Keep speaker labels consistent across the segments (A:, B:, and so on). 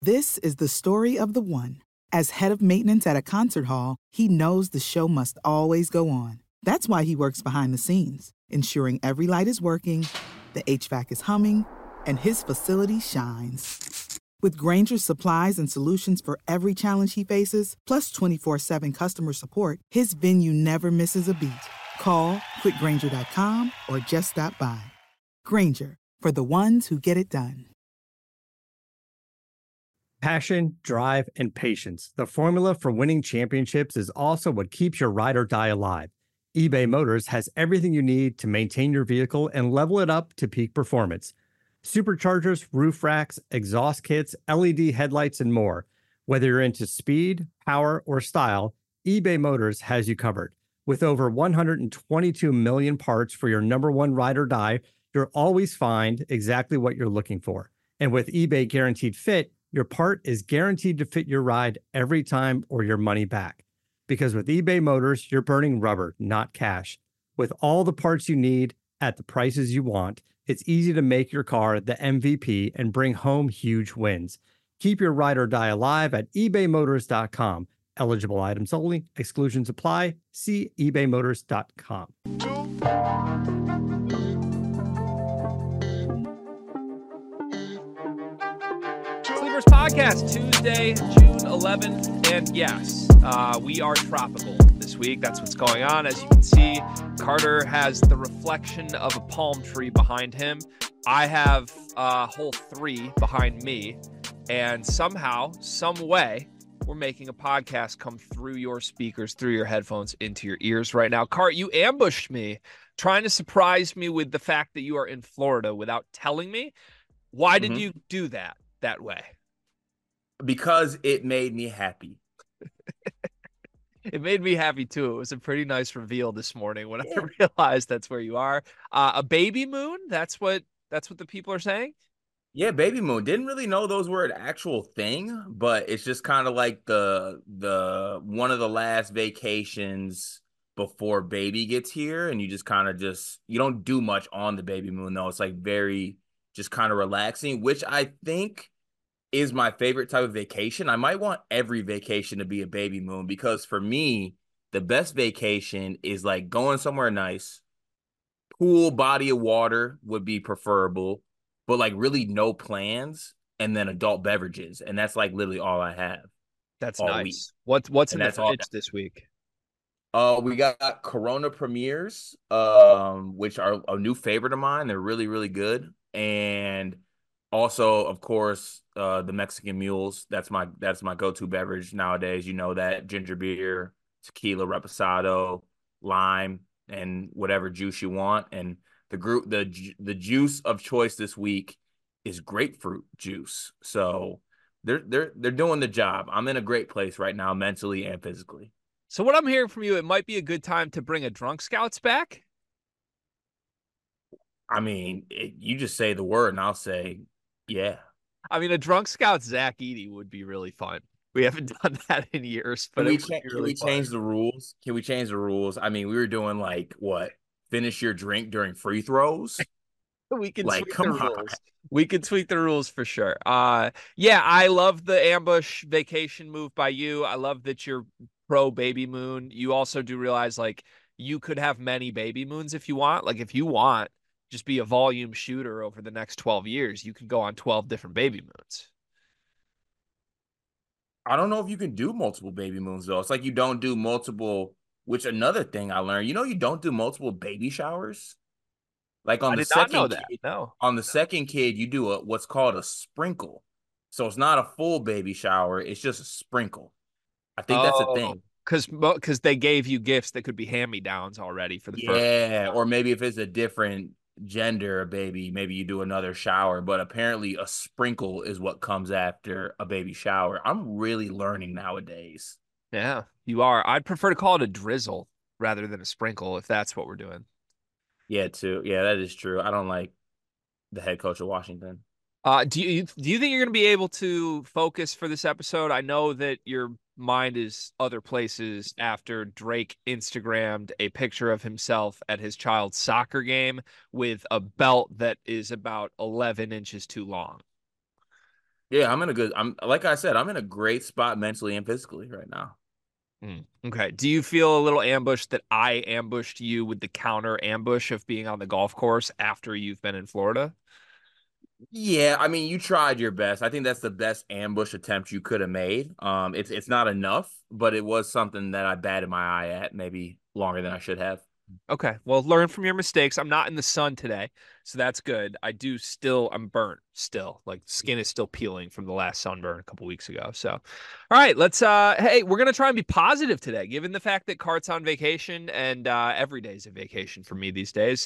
A: This is the story of the one. As head of maintenance at a concert hall, he knows the show must always go on. That's why he works behind the scenes, ensuring every light is working, the HVAC is humming, and his facility shines. With Grainger's supplies and solutions for every challenge he faces, plus 24/7 customer support, his venue never misses a beat. Call quickgrainger.com or just stop by. Grainger, for the ones who get it done.
B: Passion, drive, and patience. The formula for winning championships is also what keeps your ride or die alive. eBay Motors has everything you need to maintain your vehicle and level it up to peak performance. Superchargers, roof racks, exhaust kits, LED headlights, and more. Whether you're into speed, power, or style, eBay Motors has you covered. With over 122 million parts for your number one ride or die, you'll always find exactly what you're looking for. And with eBay Guaranteed Fit, your part is guaranteed to fit your ride every time or your money back. Because with eBay Motors, you're burning rubber, not cash. With all the parts you need at the prices you want, it's easy to make your car the MVP and bring home huge wins. Keep your ride or die alive at ebaymotors.com. Eligible items only. Exclusions apply. See ebaymotors.com.
C: Sleepers Podcast, Tuesday, June 11th. And yes, we are tropical this week. That's what's going on. As you can see, Carter has the reflection of a palm tree behind him. I have hole 3 behind me. And somehow, some way, we're making a podcast come through your speakers, through your headphones, into your ears right now. Cart, you ambushed me, trying to surprise me with the fact that you are in Florida without telling me. Why did you do that way?
D: Because it made me happy.
C: It made me happy too. It was a pretty nice reveal this morning when I realized that's where you are. A baby moon? That's what the people are saying?
D: Yeah, baby moon. Didn't really know those were an actual thing, but it's just kind of like the one of the last vacations before baby gets here, and you just kind of you don't do much on the baby moon though. It's like very just kind of relaxing, which I think is my favorite type of vacation. I might want every vacation to be a baby moon because for me, the best vacation is like going somewhere nice, pool, body of water would be preferable, but like really no plans, and then adult beverages, and that's like literally all I have.
C: That's
D: all
C: nice.
D: week.
C: What's
D: And
C: in the
D: that's all.
C: fridge this week?
D: We got Corona Premiers, which are a new favorite of mine. They're really, really good. And also, of course, the Mexican Mules. That's my go-to beverage nowadays. You know that ginger beer, tequila, reposado, lime, and whatever juice you want. And the juice of choice this week is grapefruit juice. So they're doing the job. I'm in a great place right now, mentally and physically.
C: So what I'm hearing from you, it might be a good time to bring a Drunk Scouts back.
D: I mean, you just say the word and I'll say, yeah.
C: I mean, a Drunk Scout Zach Edey would be really fun. We haven't done that in years, but
D: Can we change the rules? Can we change the rules? I mean, we were doing like what? Finish your drink during free throws?
C: We can
D: Like,
C: tweak
D: come
C: the
D: on.
C: rules. We can tweak the rules for sure. Yeah, I love the ambush vacation move by you. I love that you're pro baby moon. You also do realize like you could have many baby moons if you want. Like if you want, just be a volume shooter over the next 12 years, you could go on 12 different baby moons.
D: I don't know if you can do multiple baby moons though. It's like you don't do multiple, which another thing I learned, you don't do multiple baby showers. Like on
C: I
D: the
C: did not know
D: second
C: that.
D: kid,
C: No.
D: on the second kid, you do what's called a sprinkle. So it's not a full baby shower, it's just a sprinkle. I think that's a
C: Oh,
D: thing.
C: because they gave you gifts that could be hand-me-downs already for the first.
D: Yeah, or maybe if it's a different gender baby, maybe you do another shower, but apparently a sprinkle is what comes after a baby shower. I'm really learning nowadays.
C: Yeah, you are. I'd prefer to call it a drizzle rather than a sprinkle if that's what we're doing.
D: Yeah, too. Yeah, that is true. I don't like the head coach of Washington.
C: Do you think you're going to be able to focus for this episode? I know that your mind is other places after Drake Instagrammed a picture of himself at his child's soccer game with a belt that is about 11 inches too long.
D: Yeah, I'm like I said, I'm in a great spot mentally and physically right now.
C: Okay. Do you feel a little ambushed that I ambushed you with the counter ambush of being on the golf course after you've been in Florida?
D: Yeah, I mean, you tried your best. I think that's the best ambush attempt you could have made. It's not enough, but it was something that I batted my eye at maybe longer than I should have.
C: Okay. Well, learn from your mistakes. I'm not in the sun today, so that's good. I'm burnt still. Like skin is still peeling from the last sunburn a couple weeks ago. So, all right, hey, we're gonna try and be positive today, given the fact that Cart's on vacation and every day's a vacation for me these days.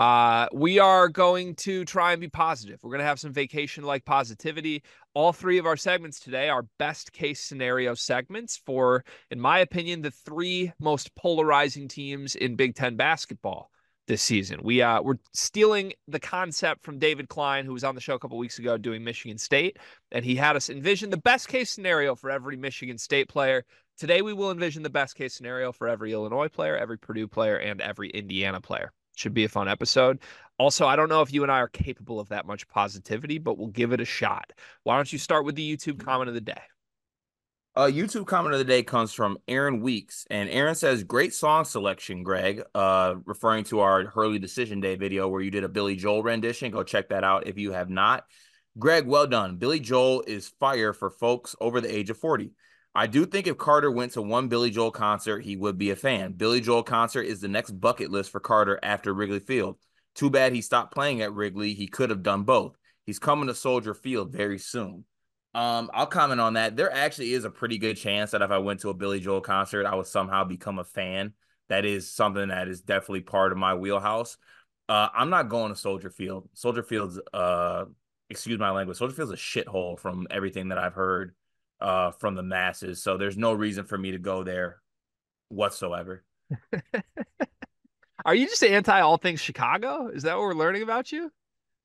C: We are going to try and be positive. We're gonna have some vacation-like positivity. All three of our segments today are best case scenario segments for, in my opinion, the three most polarizing teams in Big Ten basketball this season. We're stealing the concept from David Klein, who was on the show a couple weeks ago doing Michigan State, and he had us envision the best case scenario for every Michigan State player. Today, we will envision the best case scenario for every Illinois player, every Purdue player, and every Indiana player. Should be a fun episode. Also, I don't know if you and I are capable of that much positivity, but we'll give it a shot. Why don't you start with the YouTube comment of the day?
D: YouTube comment of the day comes from Aaron Weeks, and Aaron says, "Great song selection, Greg." Referring to our Hurley Decision Day video where you did a Billy Joel rendition. Go check that out if you have not. Greg, well done. Billy Joel is fire for folks over the age of 40. I do think if Carter went to one Billy Joel concert, he would be a fan. Billy Joel concert is the next bucket list for Carter after Wrigley Field. Too bad he stopped playing at Wrigley. He could have done both. He's coming to Soldier Field very soon. I'll comment on that. There actually is a pretty good chance that if I went to a Billy Joel concert, I would somehow become a fan. That is something that is definitely part of my wheelhouse. I'm not going to Soldier Field. Soldier Field's excuse my language, Soldier Field's a shithole from everything that I've heard from the masses. So there's no reason for me to go there whatsoever.
C: Are you just anti all things Chicago? Is that what we're learning about you?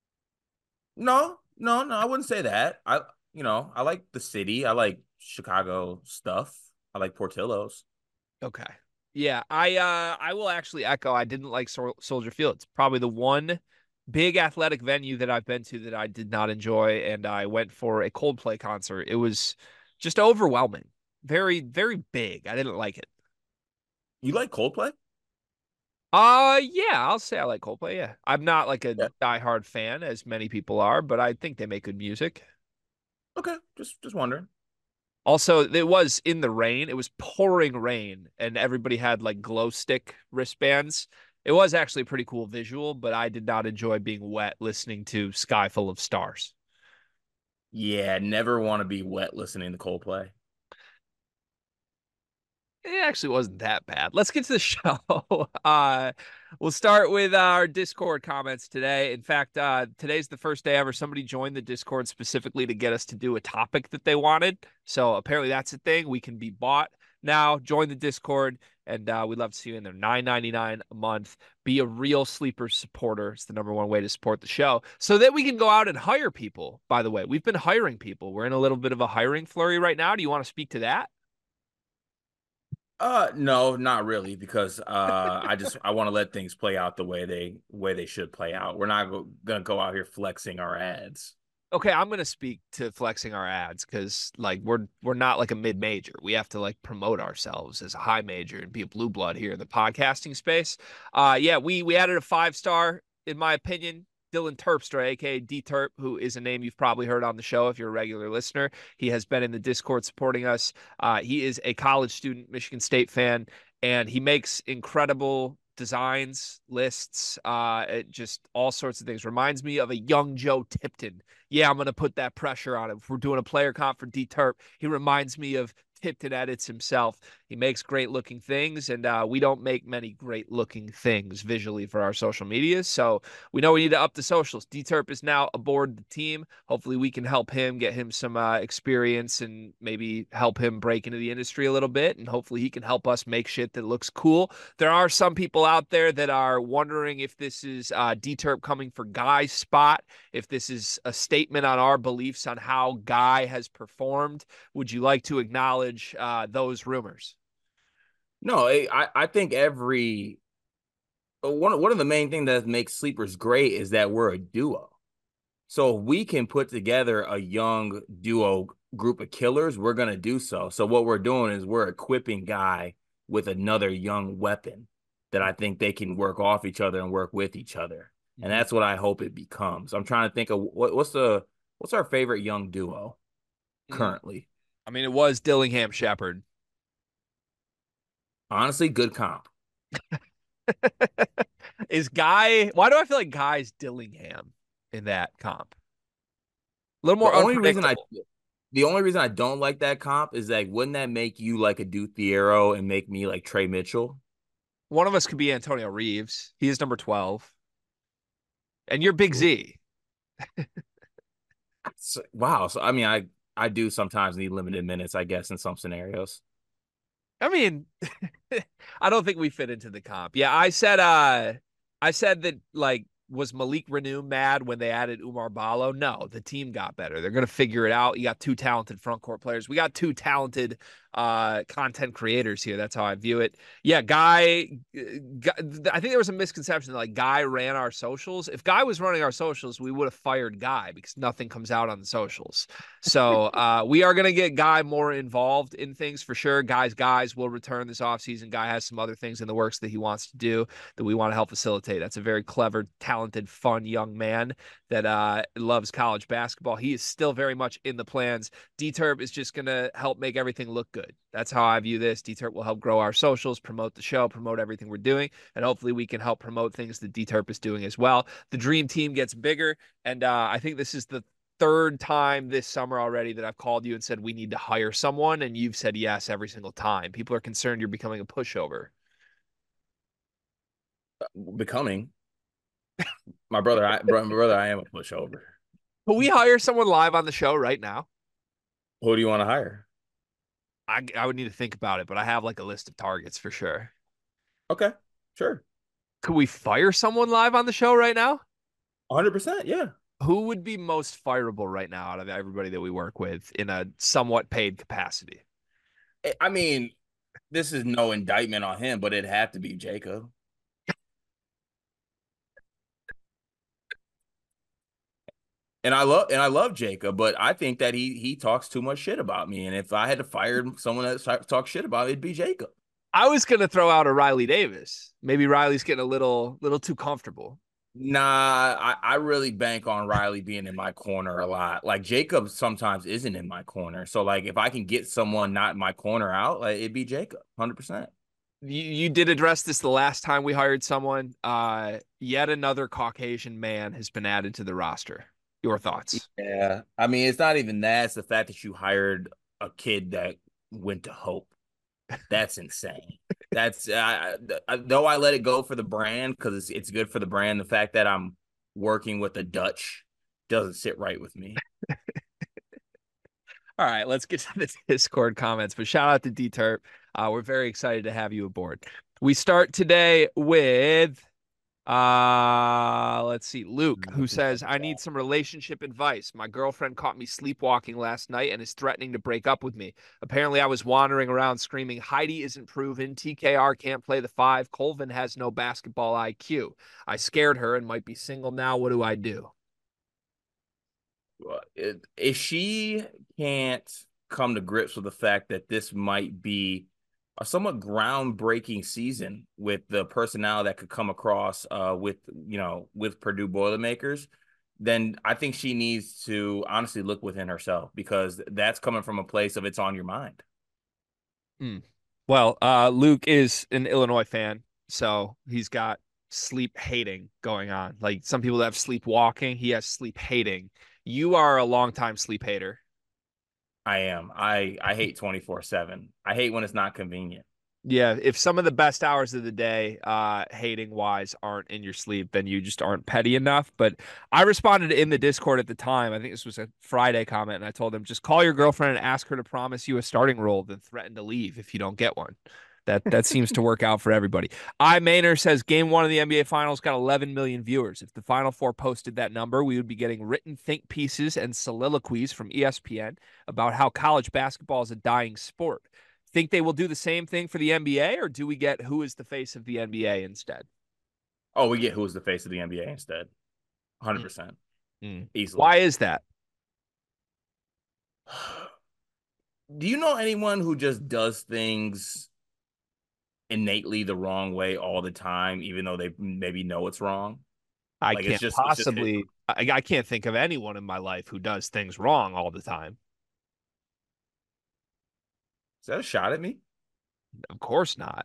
D: No, I wouldn't say that. I like the city. I like Chicago stuff. I like Portillo's.
C: Okay. Yeah, I will actually echo. I didn't like Soldier Field. It's probably the one big athletic venue that I've been to that I did not enjoy, and I went for a Coldplay concert. It was just overwhelming. Very, very big. I didn't like it.
D: You like Coldplay?
C: Yeah, I'll say I like Coldplay. Yeah. I'm not like a
D: Yeah.
C: diehard fan as many people are, but I think they make good music.
D: Okay, just wondering.
C: Also, it was in the rain. It was pouring rain, and everybody had like glow stick wristbands. It was actually a pretty cool visual, but I did not enjoy being wet listening to Sky Full of Stars.
D: Yeah, never want to be wet listening to Coldplay.
C: It actually wasn't that bad. Let's get to the show. We'll start with our Discord comments today. In fact, today's the first day ever somebody joined the Discord specifically to get us to do a topic that they wanted. So apparently that's a thing. We can be bought now. Join the Discord, and we'd love to see you in there. $9.99 a month. Be a real Sleeper supporter. It's the number one way to support the show so that we can go out and hire people. By the way, we've been hiring people. We're in a little bit of a hiring flurry right now. Do you want to speak to that?
D: No, not really, because I want to let things play out the way they should play out. We're not gonna go out here flexing our ads.
C: Okay, I'm gonna speak to flexing our ads because like we're not like a mid major. We have to like promote ourselves as a high major and be a blue blood here in the podcasting space. Yeah, we added a 5-star in my opinion. Dylan Terpstra, aka D Terp, who is a name you've probably heard on the show if you're a regular listener. He has been in the Discord supporting us. He is a college student, Michigan State fan, and he makes incredible designs, lists, just all sorts of things. Reminds me of a young Joe Tipton. Yeah, I'm going to put that pressure on him. If we're doing a player comp for D Terp, he reminds me of Tipton edits himself. He makes great looking things, and we don't make many great looking things visually for our social medias. So we know we need to up the socials. D-Terp is now aboard the team. Hopefully we can help him, get him some experience and maybe help him break into the industry a little bit. And hopefully he can help us make shit that looks cool. There are some people out there that are wondering if this is D-Terp coming for Guy's spot, if this is a statement on our beliefs on how Guy has performed. Would you like to acknowledge those rumors?
D: No, I think one of the main things that makes Sleepers great is that we're a duo. So if we can put together a young duo group of killers, we're gonna do so. So what we're doing is we're equipping Guy with another young weapon that I think they can work off each other and work with each other. And that's what I hope it becomes. I'm trying to think of what's our favorite young duo currently.
C: I mean, it was Dillingham Shepard.
D: Honestly, good comp.
C: Is Guy? Why do I feel like Guy's Dillingham in that comp? A little more unpredictable.
D: The only reason I don't like that comp is like, wouldn't that make you like a Duke Thiero and make me like Trey Mitchell?
C: One of us could be Antonio Reeves. He is number 12. And you're Big Z.
D: Wow. So I mean, I do sometimes need limited minutes, I guess, in some scenarios.
C: I mean, I don't think we fit into the comp. Yeah, I said that, like, was Malik Renew mad when they added Umar Ballo? No, the team got better. They're going to figure it out. You got two talented front court players. We got two talented content creators here. That's how I view it. Yeah, Guy, I think there was a misconception that like Guy ran our socials. If Guy was running our socials, we would have fired Guy because nothing comes out on the socials. So we are going to get Guy more involved in things for sure. Guys will return this offseason. Guy has some other things in the works that he wants to do that we want to help facilitate. That's a very clever, talented, fun young man that loves college basketball. He is still very much in the plans. D-Terp is just going to help make everything look good. That's how I view this. D-Terp will help grow our socials, promote the show, promote everything we're doing, and hopefully we can help promote things that D-Terp is doing as well. The dream team gets bigger, and I think this is the third time this summer already that I've called you and said we need to hire someone, and you've said yes every single time. People are concerned you're becoming a pushover.
D: Becoming my brother, I am a pushover.
C: Can we hire someone live on the show right now?
D: Who do you want to hire?
C: I would need to think about it, but I have like a list of targets for sure.
D: Okay, sure.
C: Could we fire someone live on the show right now?
D: 100%, yeah.
C: Who would be most fireable right now out of everybody that we work with in a somewhat paid capacity?
D: I mean, this is no indictment on him, but it'd have to be Jacob. And I love Jacob, but I think that he talks too much shit about me. And if I had to fire someone that talks shit about me, it'd be Jacob.
C: I was gonna throw out a Riley Davis. Maybe Riley's getting a little too comfortable.
D: Nah, I really bank on Riley being in my corner a lot. Like Jacob sometimes isn't in my corner. So like if I can get someone not in my corner out, like it'd be Jacob, 100%.
C: You did address this the last time we hired someone. Yet another Caucasian man has been added to the roster. Your thoughts?
D: Yeah. I mean, it's not even that. It's the fact that you hired a kid that went to Hope. That's insane. That's though I let it go for the brand because it's good for the brand. The fact that I'm working with the Dutch doesn't sit right with me.
C: All right, let's get to the Discord comments. But shout out to D-Terp. We're very excited to have you aboard. We start today with let's see, Luke, who says, I need some relationship advice. My girlfriend caught me sleepwalking last night and is threatening to break up with me. Apparently, I was wandering around screaming, Heidi isn't proven, TKR can't play the 5, Colvin has no basketball IQ. I scared her and might be single now. What do I do?
D: If she can't come to grips with the fact that this might be a somewhat groundbreaking season with the personnel that could come across with Purdue Boilermakers, then I think she needs to honestly look within herself because that's coming from a place of it's on your mind.
C: Well, Luke is an Illinois fan, so he's got sleep hating going on. Like some people that have sleepwalking, he has sleep hating. You are a longtime sleep hater.
D: I am. I hate 24/7. I hate when it's not convenient.
C: Yeah, if some of the best hours of the day, hating wise, aren't in your sleep, then you just aren't petty enough. But I responded in the Discord at the time. I think this was a Friday comment, and I told him just call your girlfriend and ask her to promise you a starting role, then threaten to leave if you don't get one. That seems to work out for everybody. Maynard says Game 1 of the NBA Finals got 11 million viewers. If the Final Four posted that number, we would be getting written think pieces and soliloquies from ESPN about how college basketball is a dying sport. Think they will do the same thing for the NBA, or do we get who is the face of the NBA instead?
D: Oh, we get who is the face of the NBA instead. 100%. Easily.
C: Why is that?
D: Do you know anyone who just does things innately the wrong way all the time, even though they maybe know it's wrong?
C: I
D: Like
C: can't
D: it's just
C: possibly. I can't think of anyone in my life who does things wrong all the time.
D: is that a shot at me?
C: Of course not.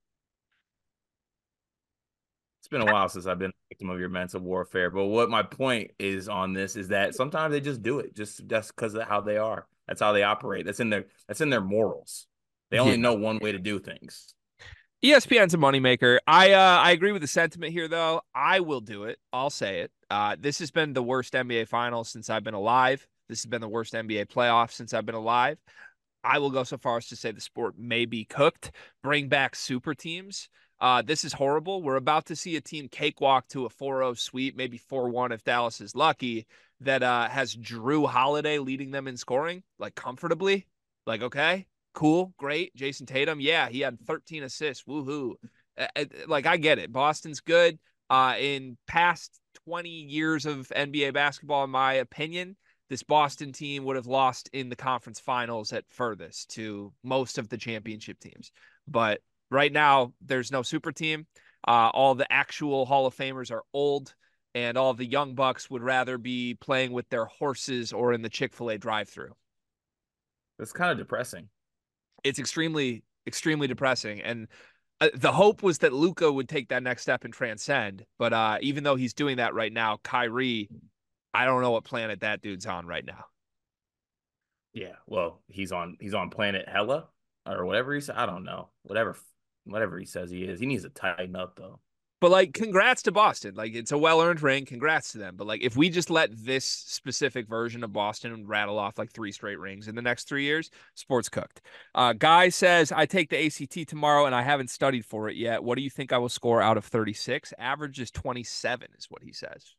D: It's been a while since I've been a victim of your mental warfare. But what my point is on this is that sometimes they just do it. Just that's because of how they are. That's how they operate. That's in their morals. They
C: Yeah.
D: only know one way to do things.
C: ESPN's a moneymaker. I agree with the sentiment here, though. I will do it. I'll say it. This has been the worst NBA finals since I've been alive. This has been the worst NBA playoff since I've been alive. I will go so far as to say the sport may be cooked. Bring back super teams. This is horrible. We're about to see a team cakewalk to a 4-0 sweep, maybe 4-1 if Dallas is lucky, that has Drew Holiday leading them in scoring, like comfortably. Like, okay, cool, great. Jason Tatum, yeah, he had 13 assists. Woohoo. Like, I get it. Boston's good. In past 20 years of NBA basketball, in my opinion, this Boston team would have lost in the conference finals at furthest to most of the championship teams. But right now, there's no super team. All the actual Hall of Famers are old, and all the young bucks would rather be playing with their horses or in the Chick-fil-A drive-through.
D: It's kind of depressing.
C: It's extremely, extremely depressing. And the hope was that Luka would take that next step and transcend. But even though he's doing that right now, Kyrie, I don't know what planet that dude's on right now.
D: Yeah. Well, he's on planet Hella or whatever he said. I don't know. Whatever he says he is. He needs to tighten up though.
C: But like, congrats to Boston. Like, it's a well-earned ring. Congrats to them. But like, if we just let this specific version of Boston rattle off like 3 straight rings in the next 3 years, sports cooked. Guy says, I take the ACT tomorrow and I haven't studied for it yet. What do you think I will score out of 36? Average is 27 is what he says.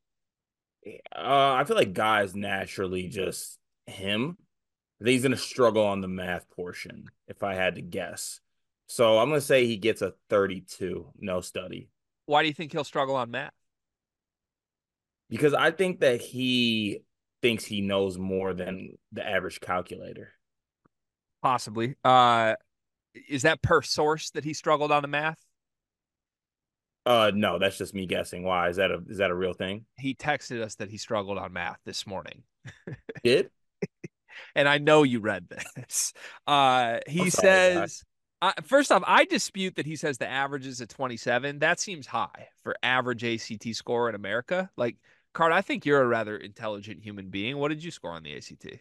D: I feel like guys naturally just him. I think he's gonna struggle on the math portion, if I had to guess. So I'm gonna say he gets a 32, no study.
C: Why do you think he'll struggle on math?
D: Because I think that he thinks he knows more than the average calculator.
C: Possibly. Is that per source that he struggled on the math?
D: No, that's just me guessing. Why? Is that a real thing?
C: He texted us that he struggled on math this morning.
D: Did?
C: And I know you read this. He
D: I'm sorry, guy.
C: says, first off, I dispute that he says the average is at 27. That seems high for average ACT score in America. Like, Card, I think you're a rather intelligent human being. What did you score on the ACT?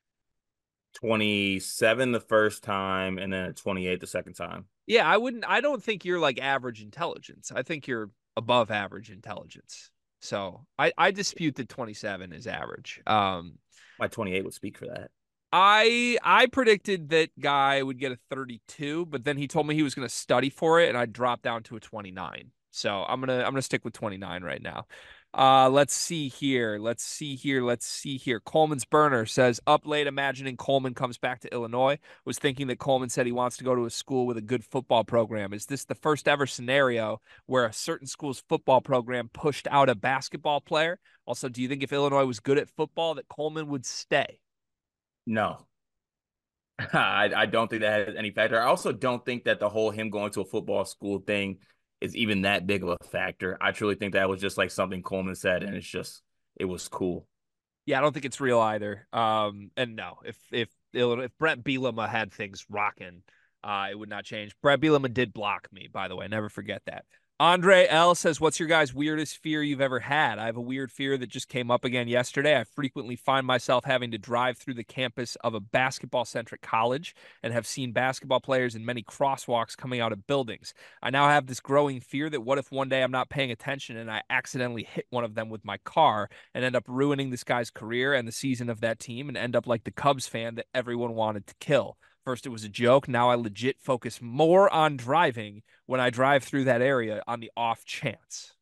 D: 27 the first time and then a 28 the second time.
C: Yeah, I don't think you're like average intelligence. I think you're above average intelligence. So I dispute that 27 is average.
D: My 28 would speak for that.
C: I predicted that Guy would get a 32, but then he told me he was going to study for it, and I dropped down to a 29. So I'm gonna stick with 29 right now. Let's see here. Coleman's burner says up late imagining Coleman comes back to Illinois. Was thinking that Coleman said he wants to go to a school with a good football program. Is this the first ever scenario where a certain school's football program pushed out a basketball player? Also, do you think if Illinois was good at football that Coleman would stay?
D: No. I don't think that has any factor. I also don't think that the whole him going to a football school thing is even that big of a factor. I truly think that was just like something Coleman said, and it was cool.
C: Yeah, I don't think it's real either. And no, if Brett Bielema had things rocking, it would not change. Brett Bielema did block me, by the way. Never forget that. Andre L says, what's your guys' weirdest fear you've ever had? I have a weird fear that just came up again yesterday. I frequently find myself having to drive through the campus of a basketball-centric college and have seen basketball players in many crosswalks coming out of buildings. I now have this growing fear that what if one day I'm not paying attention and I accidentally hit one of them with my car and end up ruining this guy's career and the season of that team and end up like the Cubs fan that everyone wanted to kill. First, it was a joke. Now I legit focus more on driving when I drive through that area on the off chance.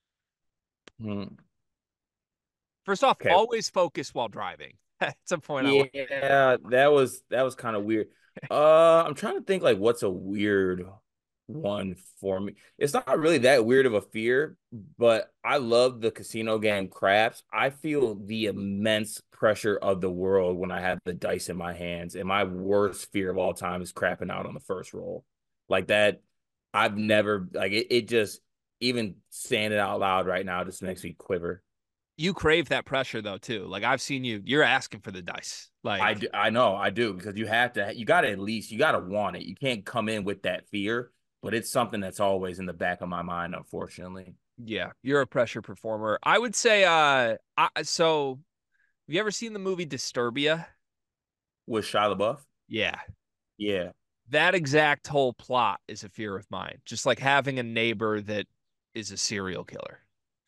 C: First off,
D: Okay.
C: always focus while driving. That's a point.
D: Yeah, that was kind of weird. I'm trying to think like what's a weird one for me. It's not really that weird of a fear, but I love the casino game craps. I feel the immense pressure of the world when I have the dice in my hands, and my worst fear of all time is crapping out on the first roll. Like that, I've never like it just even saying it out loud right now just makes me quiver.
C: You crave that pressure though too. Like I've seen you're asking for the dice. Like
D: I know I do because you got to at least you got to want it. You can't come in with that fear, but it's something that's always in the back of my mind, unfortunately.
C: yeah, you're a pressure performer. I would say so have you ever seen the movie Disturbia?
D: With Shia LaBeouf,
C: Yeah.
D: yeah,
C: That exact whole plot is a fear of mine. Just like having a neighbor that is a serial killer.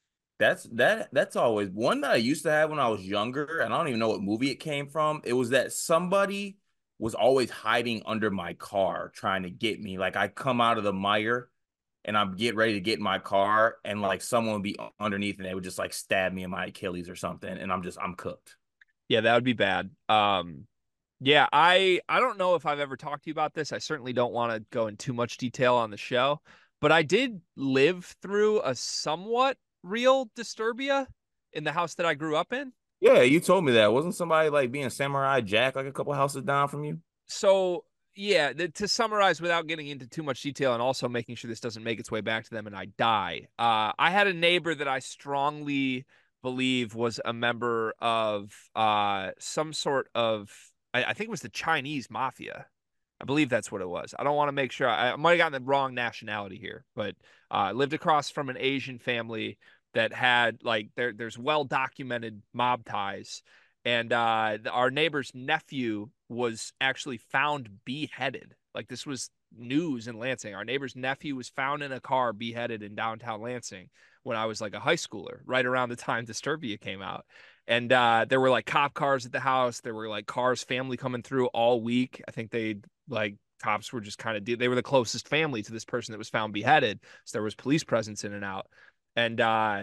D: that's always one that I used to have when I was younger, and I don't even know what movie it came from. It was that somebody was always hiding under my car trying to get me. Like I come out of the mire and I'm getting ready to get in my car, and like someone would be underneath and they would just like stab me in my Achilles or something, and I'm cooked.
C: Yeah, that would be bad. Yeah, I don't know if I've ever talked to you about this. I certainly don't want to go in too much detail on the show, but I did live through a somewhat real Disturbia in the house that I grew up in.
D: Yeah, you told me that. Wasn't somebody like being Samurai Jack like a couple houses down from you?
C: So, yeah, to summarize without getting into too much detail and also making sure this doesn't make its way back to them and I die. I had a neighbor that I strongly believe was a member of some sort of I think it was the Chinese mafia. I believe that's what it was. I don't want to make sure I might have gotten the wrong nationality here, but lived across from an Asian family that had like there's well documented mob ties, and our neighbor's nephew was actually found beheaded. Like this was news in Lansing. Our neighbor's nephew was found in a car beheaded in downtown Lansing when I was like a high schooler, right around the time Disturbia came out. And there were like cop cars at the house. There were like cars, family coming through all week. I think they like cops were just kind of they were the closest family to this person that was found beheaded. So there was police presence in and out. And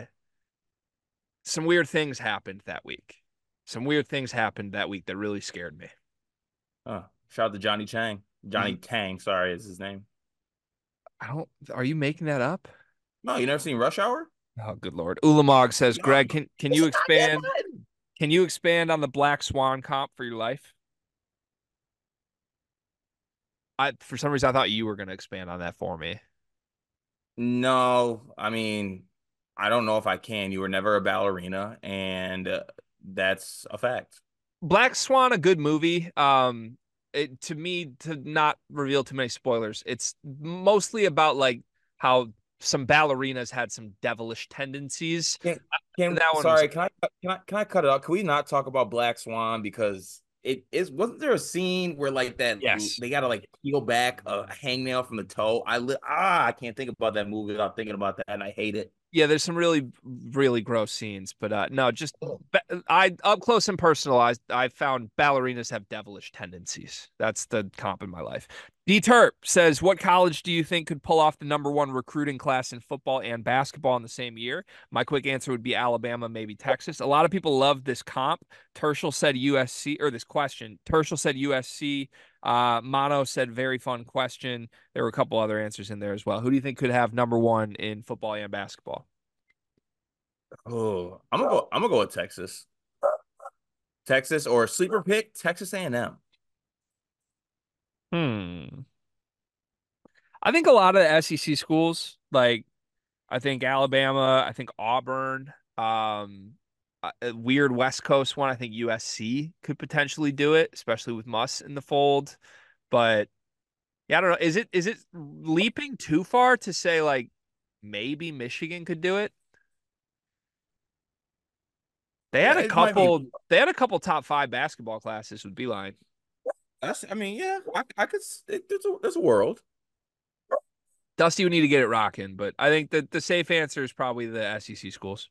C: some weird things happened that week. Some weird things happened that week that really scared me.
D: Shout out to Johnny Chang. Johnny
C: You,
D: Tang, sorry, is his name.
C: I don't. Are you making that up?
D: No, you never seen Rush Hour?
C: Oh, good Lord. Ulamog says,
D: No,
C: Greg, can
D: it's
C: you
D: not that
C: expand?
D: bad.
C: Can you expand on the Black Swan comp for your life? For some reason I thought you were going to expand on that for me.
D: No, I mean, I don't know if I can. You were never a ballerina, and that's a fact.
C: Black Swan, a good movie. To me, to not reveal too many spoilers, it's mostly about like how some ballerinas had some devilish tendencies.
D: Can, can
C: That one was
D: sorry, can I cut it off? Can we not talk about Black Swan because it is wasn't there a scene where like that
C: yes.
D: they gotta like peel back a hangnail from the toe? I can't think about that movie without thinking about that, and I hate it.
C: Yeah, there's some really, really gross scenes, but no, just I up close and personal, I found ballerinas have devilish tendencies. That's the comp in my life. D Terp says, "What college do you think could pull off the number one recruiting class in football and basketball in the same year?" My quick answer would be Alabama, maybe Texas. A lot of people love this comp. Tershel said USC, or this question. Tershel said USC. Mono said very fun question. There were a couple other answers in there as well. Who do you think could have number one in football and basketball?
D: Oh, I'm gonna go with Texas. Texas or sleeper pick, Texas A&M.
C: Hmm. I think a lot of the SEC schools, like I think Alabama, I think Auburn, a weird West Coast one. I think USC could potentially do it, especially with Muss in the fold. But yeah, I don't know. Is it leaping too far to say like maybe Michigan could do it? They had
D: Yeah,
C: a
D: it might be.
C: couple. They had a couple top five basketball classes with Beeline.
D: I mean, yeah, I could. There's a world.
C: Dusty would need to get it rocking, but I think that the safe answer is probably the SEC schools.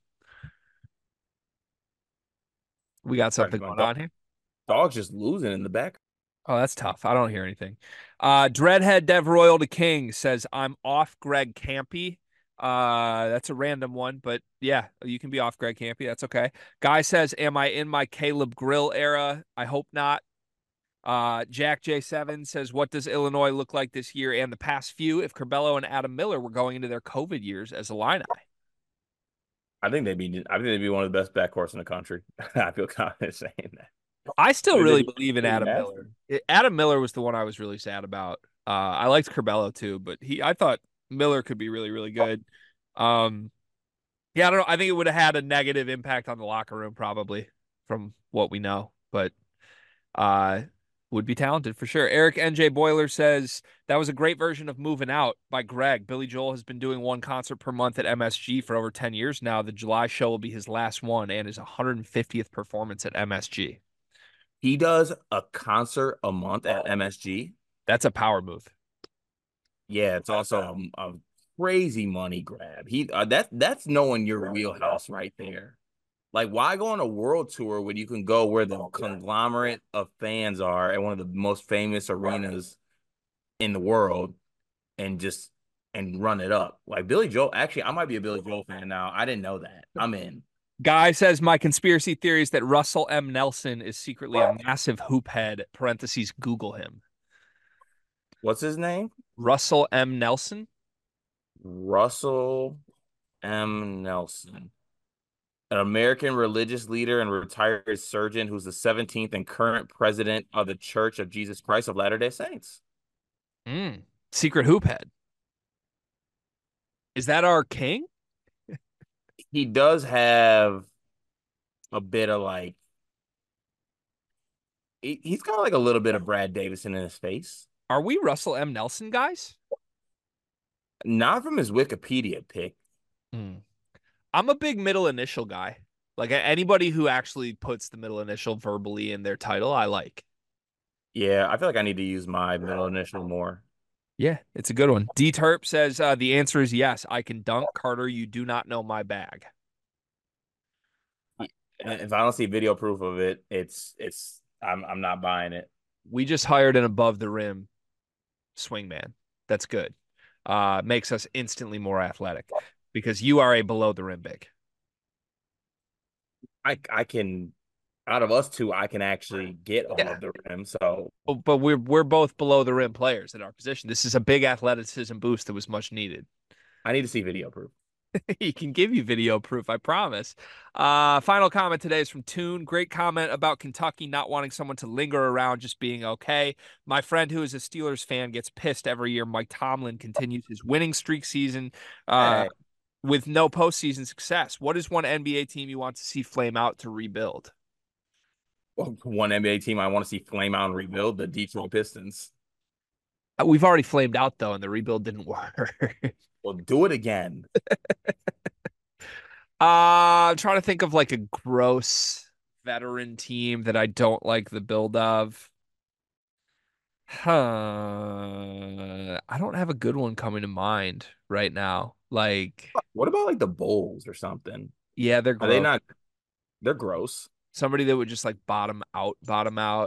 C: We got
D: Sorry,
C: something
D: my
C: going on here.
D: dog's just losing in the back.
C: Oh, that's tough. I don't hear anything. Dreadhead Dev Royal to King says, I'm off Greg Campy. That's a random one, but yeah, you can be off Greg Campy. That's okay. Guy says, am I in my Caleb Grill era? I hope not. Jack J7 says, what does Illinois look like this year and the past few if Curbelo and Adam Miller were going into their COVID years as Illini?
D: I think they'd be one of the best backcourts in the country. I feel confident saying that.
C: I still
D: Maybe
C: really
D: they-
C: believe in
D: maybe
C: Adam
D: that's-
C: Miller. Adam Miller was the one I was really sad about. I liked Curbelo too, but I thought Miller could be really, really good. Yeah, I don't know. I think it would have had a negative impact on the locker room probably from what we know, but would be talented for sure. Eric NJ Boiler says that was a great version of Moving Out by Greg. Billy Joel has been doing one concert per month at MSG for over 10 years now. The July show will be his last one and his 150th performance at MSG.
D: He does a concert a month at MSG.
C: That's a power move.
D: Yeah, it's also a crazy money grab. That's knowing your wheelhouse right there. Like, why go on a world tour when you can go where the conglomerate of fans are at one of the most famous arenas in the world and run it up? Like Billy Joel, actually, I might be a Billy Joel fan now. I didn't know that. I'm in.
C: Guy says my conspiracy theory is that Russell M. Nelson is secretly a massive hoop head. Parentheses, Google him.
D: What's his name?
C: Russell M. Nelson.
D: Russell M. Nelson. An American religious leader and retired surgeon who's the 17th and current president of the Church of Jesus Christ of Latter-day Saints.
C: Secret hoop head. Is that our king?
D: He does have a bit of like, he's got like a little bit of Brad Davison in his face.
C: Are we Russell M. Nelson guys?
D: Not from his Wikipedia pic.
C: I'm a big middle initial guy. Like anybody who actually puts the middle initial verbally in their title, I like.
D: Yeah, I feel like I need to use my middle initial more.
C: Yeah, it's a good one. D Terp says the answer is yes. I can dunk. Carter, you do not know my bag.
D: If I don't see video proof of it, I'm not buying it.
C: We just hired an above the rim swingman. That's good. Makes us instantly more athletic because you are a below the rim big.
D: I can, out of us two, I can actually get above the rim. So,
C: but we're both below the rim players at our position. This is a big athleticism boost that was much needed.
D: I need to see video proof.
C: He can give you video proof, I promise. Final comment today is from Toon. Great comment about Kentucky not wanting someone to linger around, just being okay. My friend who is a Steelers fan gets pissed every year. Mike Tomlin continues his winning streak season with no postseason success. What is one NBA team you want to see flame out to rebuild?
D: Well, one NBA team I want to see flame out and rebuild, the Detroit Pistons.
C: We've already flamed out, though, and the rebuild didn't work.
D: Well, do it again.
C: I'm trying to think of like a gross veteran team that I don't like the build of. I don't have a good one coming to mind right now. Like,
D: what about like the Bulls or something?
C: Yeah, they're gross.
D: Are they not? They're gross.
C: Somebody that would just like bottom out.
D: The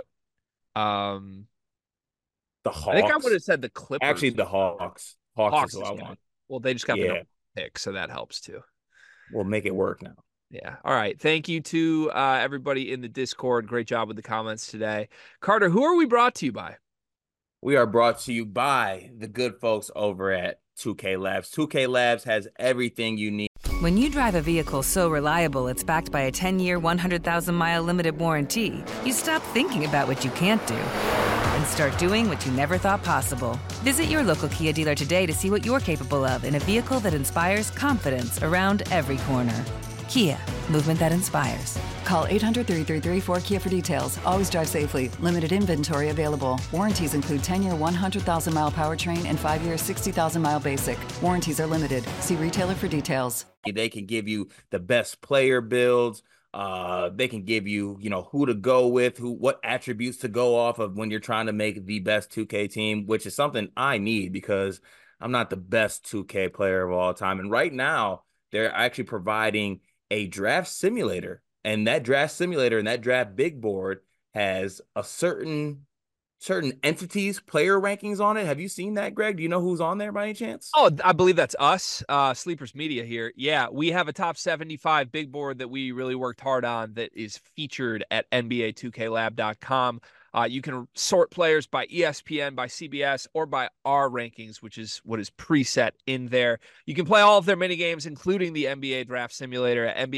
D: Hawks.
C: I think I would have said the Clippers.
D: Actually, the Hawks. Hawks is what I want.
C: Well, they just got the number pick, so that helps too.
D: We'll make it work now.
C: Yeah. All right. Thank you to everybody in the Discord. Great job with the comments today. Carter, who are we brought to you by?
D: We are brought to you by the good folks over at 2K Labs. 2K Labs has everything you need.
E: When you drive a vehicle so reliable it's backed by a 10-year, 100,000-mile limited warranty, you stop thinking about what you can't do and start doing what you never thought possible. Visit your local Kia dealer today to see what you're capable of in a vehicle that inspires confidence around every corner. Kia, movement that inspires.
F: Call 800-333-4KIA for details. Always drive safely. Limited inventory available. Warranties include 10-year 100,000-mile powertrain and 5-year 60,000-mile basic. Warranties are limited. See retailer for details.
D: They can give you the best player builds. They can give you, who to go with, what attributes to go off of when you're trying to make the best 2K team, which is something I need because I'm not the best 2K player of all time. And right now, they're actually providing a draft simulator, and that draft simulator and that draft big board has a certain entities player rankings on it. Have you seen that, Greg? Do you know who's on there by any chance?
C: Oh, I believe that's us, Sleepers Media here. Yeah, we have a top 75 big board that we really worked hard on that is featured at NBA2KLab.com. You can sort players by ESPN, by CBS, or by our rankings, which is what is preset in there. You can play all of their mini games, including the NBA Draft Simulator at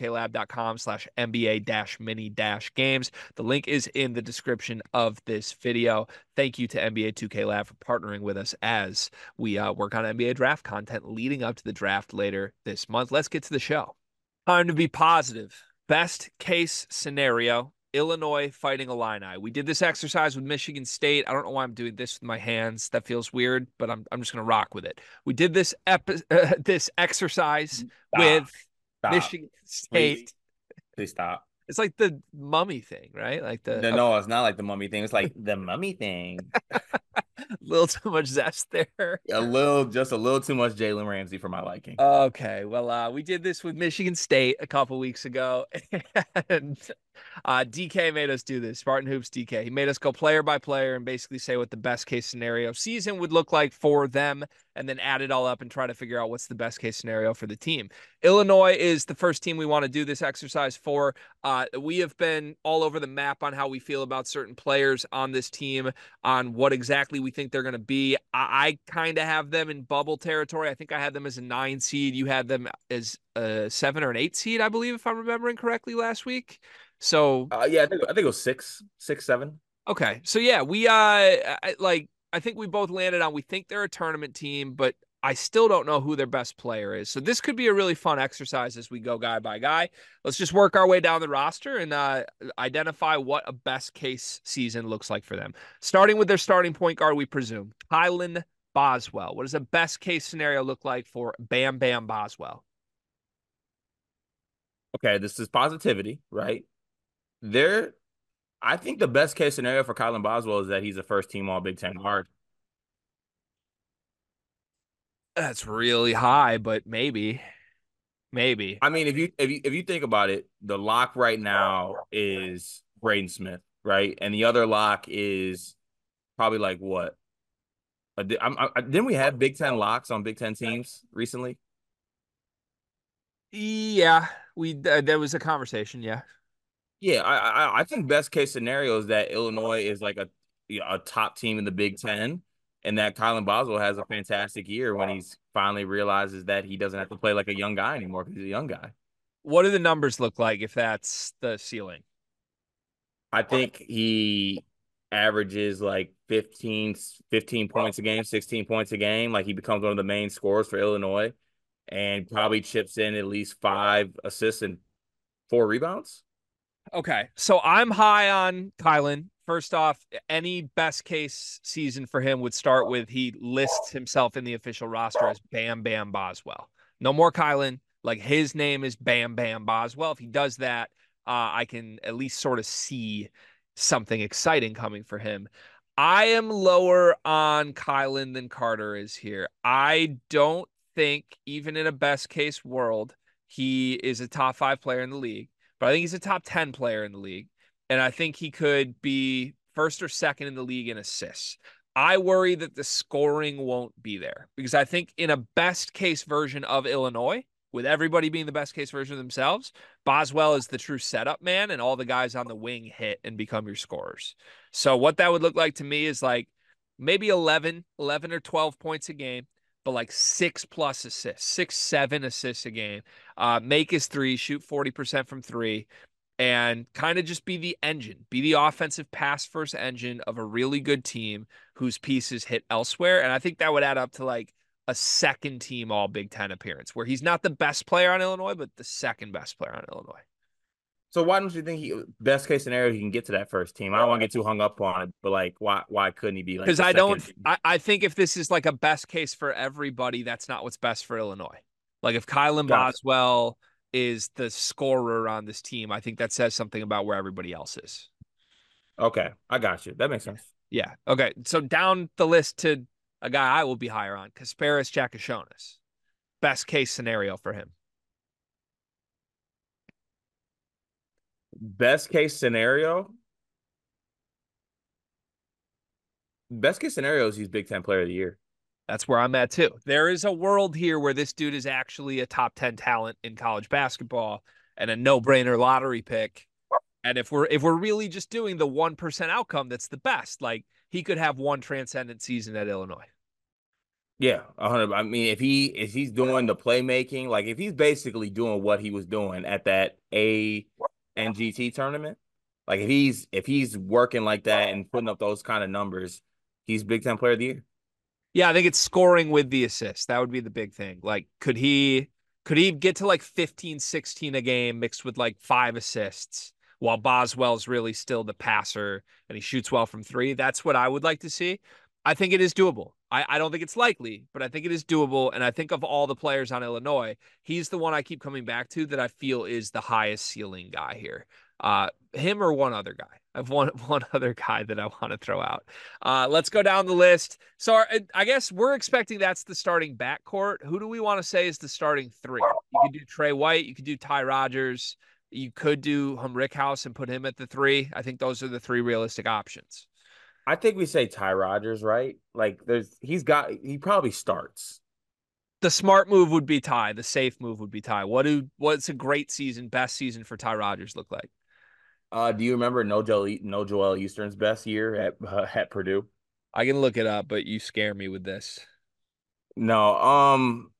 C: NBA2KLab.com/NBA-mini-games. The link is in the description of this video. Thank you to NBA 2K Lab for partnering with us as we work on NBA draft content leading up to the draft later this month. Let's get to the show. Time to be positive. Best case scenario, Illinois fighting Illini. We did this exercise with Michigan State. I don't know why I'm doing this with my hands. That feels weird, but I'm just going to rock with it. We did this this exercise with Michigan State.
D: Please stop.
C: It's like the mummy thing, right? Like
D: No, it's not like the mummy thing. It's like the mummy thing.
C: A little too much zest there.
D: Just a little too much Jalen Ramsey for my liking.
C: Okay, well, we did this with Michigan State a couple weeks ago, and DK made us do this. Spartan Hoops DK. He made us go player by player and basically say what the best case scenario season would look like for them, and then add it all up and try to figure out what's the best case scenario for the team. Illinois is the first team we want to do this exercise for. We have been all over the map on how we feel about certain players on this team, on what exactly we think they're going to be. I kind of have them in bubble territory. I think I had them as a 9 seed. You had them as a 7 or an 8 seed, I believe, if I'm remembering correctly last week. So
D: yeah, I think it was 6, 7.
C: Okay, so yeah, we I think we both landed on we think they're a tournament team, but I still don't know who their best player is. So this could be a really fun exercise as we go guy by guy. Let's just work our way down the roster and identify what a best case season looks like for them. Starting with their starting point guard, we presume, Kylan Boswell. What does a best case scenario look like for Bam Bam Boswell?
D: Okay, this is positivity, right? I think the best case scenario for Kylan Boswell is that he's a first team All Big Ten guard.
C: That's really high, but maybe.
D: I mean, if you think about it, the lock right now is Braden Smith, right? And the other lock is probably like what? Didn't we have Big Ten locks on Big Ten teams recently?
C: Yeah, there was a conversation. Yeah.
D: Yeah, I think best case scenario is that Illinois is like a top team in the Big Ten, and that Kylan Boswell has a fantastic year when he's finally realizes that he doesn't have to play like a young guy anymore because he's a young guy.
C: What do the numbers look like if that's the ceiling?
D: I think he averages like 15 points a game, 16 points a game. Like he becomes one of the main scorers for Illinois and probably chips in at least 5 assists and 4 rebounds.
C: Okay, so I'm high on Kylan. First off, any best case season for him would start with he lists himself in the official roster as Bam Bam Boswell. No more Kylan. Like his name is Bam Bam Boswell. If he does that, I can at least sort of see something exciting coming for him. I am lower on Kylan than Carter is here. I don't think, even in a best case world, he is a top 5 player in the league, but I think he's a top 10 player in the league. And I think he could be first or second in the league in assists. I worry that the scoring won't be there because I think in a best case version of Illinois, with everybody being the best case version of themselves, Boswell is the true setup man and all the guys on the wing hit and become your scorers. So what that would look like to me is like maybe 11 or 12 points a game, but like 6+ assists, 6, 7 assists a game. Make his 3, shoot 40% from 3. And kind of just be the engine, be the offensive pass first engine of a really good team whose pieces hit elsewhere. And I think that would add up to like a second team All Big Ten appearance where he's not the best player on Illinois, but the second best player on Illinois.
D: So why don't you think best case scenario he can get to that first team? I don't want to get too hung up on it, but like why couldn't he be like?
C: Because I think if this is like a best case for everybody, that's not what's best for Illinois. Like if Kylan Boswell is the scorer on this team, I think that says something about where everybody else is.
D: Okay, I got you. That makes sense.
C: Yeah. Okay. So down the list to a guy I will be higher on, Kasparis Giakoušionis. Best case scenario for him.
D: Best case scenario? Best case scenario is he's Big Ten Player of the Year.
C: That's where I'm at too. There is a world here where this dude is actually a top 10 talent in college basketball and a no-brainer lottery pick. And if we're really just doing the 1% outcome, that's the best. Like he could have one transcendent season at Illinois.
D: Yeah, 100. I mean, if he's doing the playmaking, like if he's basically doing what he was doing at that ANGT tournament, like if he's working like that and putting up those kind of numbers, he's Big Ten Player of the Year.
C: Yeah, I think it's scoring with the assist. That would be the big thing. Like, could he get to like 15, 16 a game mixed with like 5 assists while Boswell's really still the passer and he shoots well from three? That's what I would like to see. I think it is doable. I don't think it's likely, but I think it is doable. And I think of all the players on Illinois, he's the one I keep coming back to that I feel is the highest ceiling guy here. Him or one other guy. I have one other guy that I want to throw out. Let's go down the list. So I guess we're expecting that's the starting backcourt. Who do we want to say is the starting three? You could do Trey White. You could do Ty Rodgers. You could do Rickhouse and put him at the three. I think those are the three realistic options.
D: I think we say Ty Rodgers, right? Like he probably starts.
C: The smart move would be Ty. The safe move would be Ty. What's a great season, best season for Ty Rodgers look like?
D: Do you remember No Joel Eastern's best year at Purdue?
C: I can look it up, but you scare me with this.
D: No.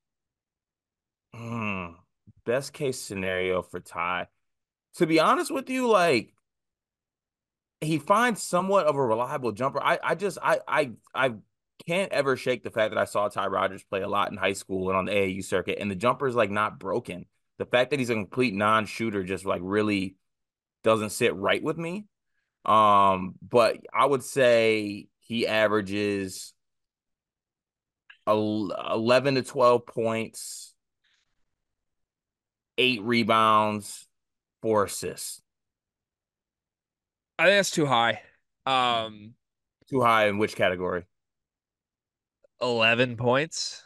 D: Best case scenario for Ty. To be honest with you, like he finds somewhat of a reliable jumper. I can't ever shake the fact that I saw Ty Rodgers play a lot in high school and on the AAU circuit, and the jumper is like not broken. The fact that he's a complete non-shooter just like really doesn't sit right with me. But I would say he averages 11 to 12 points, 8 rebounds, 4 assists.
C: I think that's too high.
D: Too high in which category?
C: 11 points.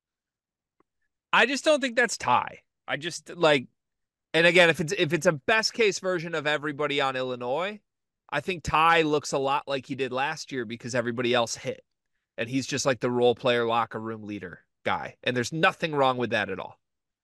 C: I just don't think that's Ty. I just like, and again, if it's a best case version of everybody on Illinois, I think Ty looks a lot like he did last year because everybody else hit. And he's just like the role player locker room leader guy. And there's nothing wrong with that at all.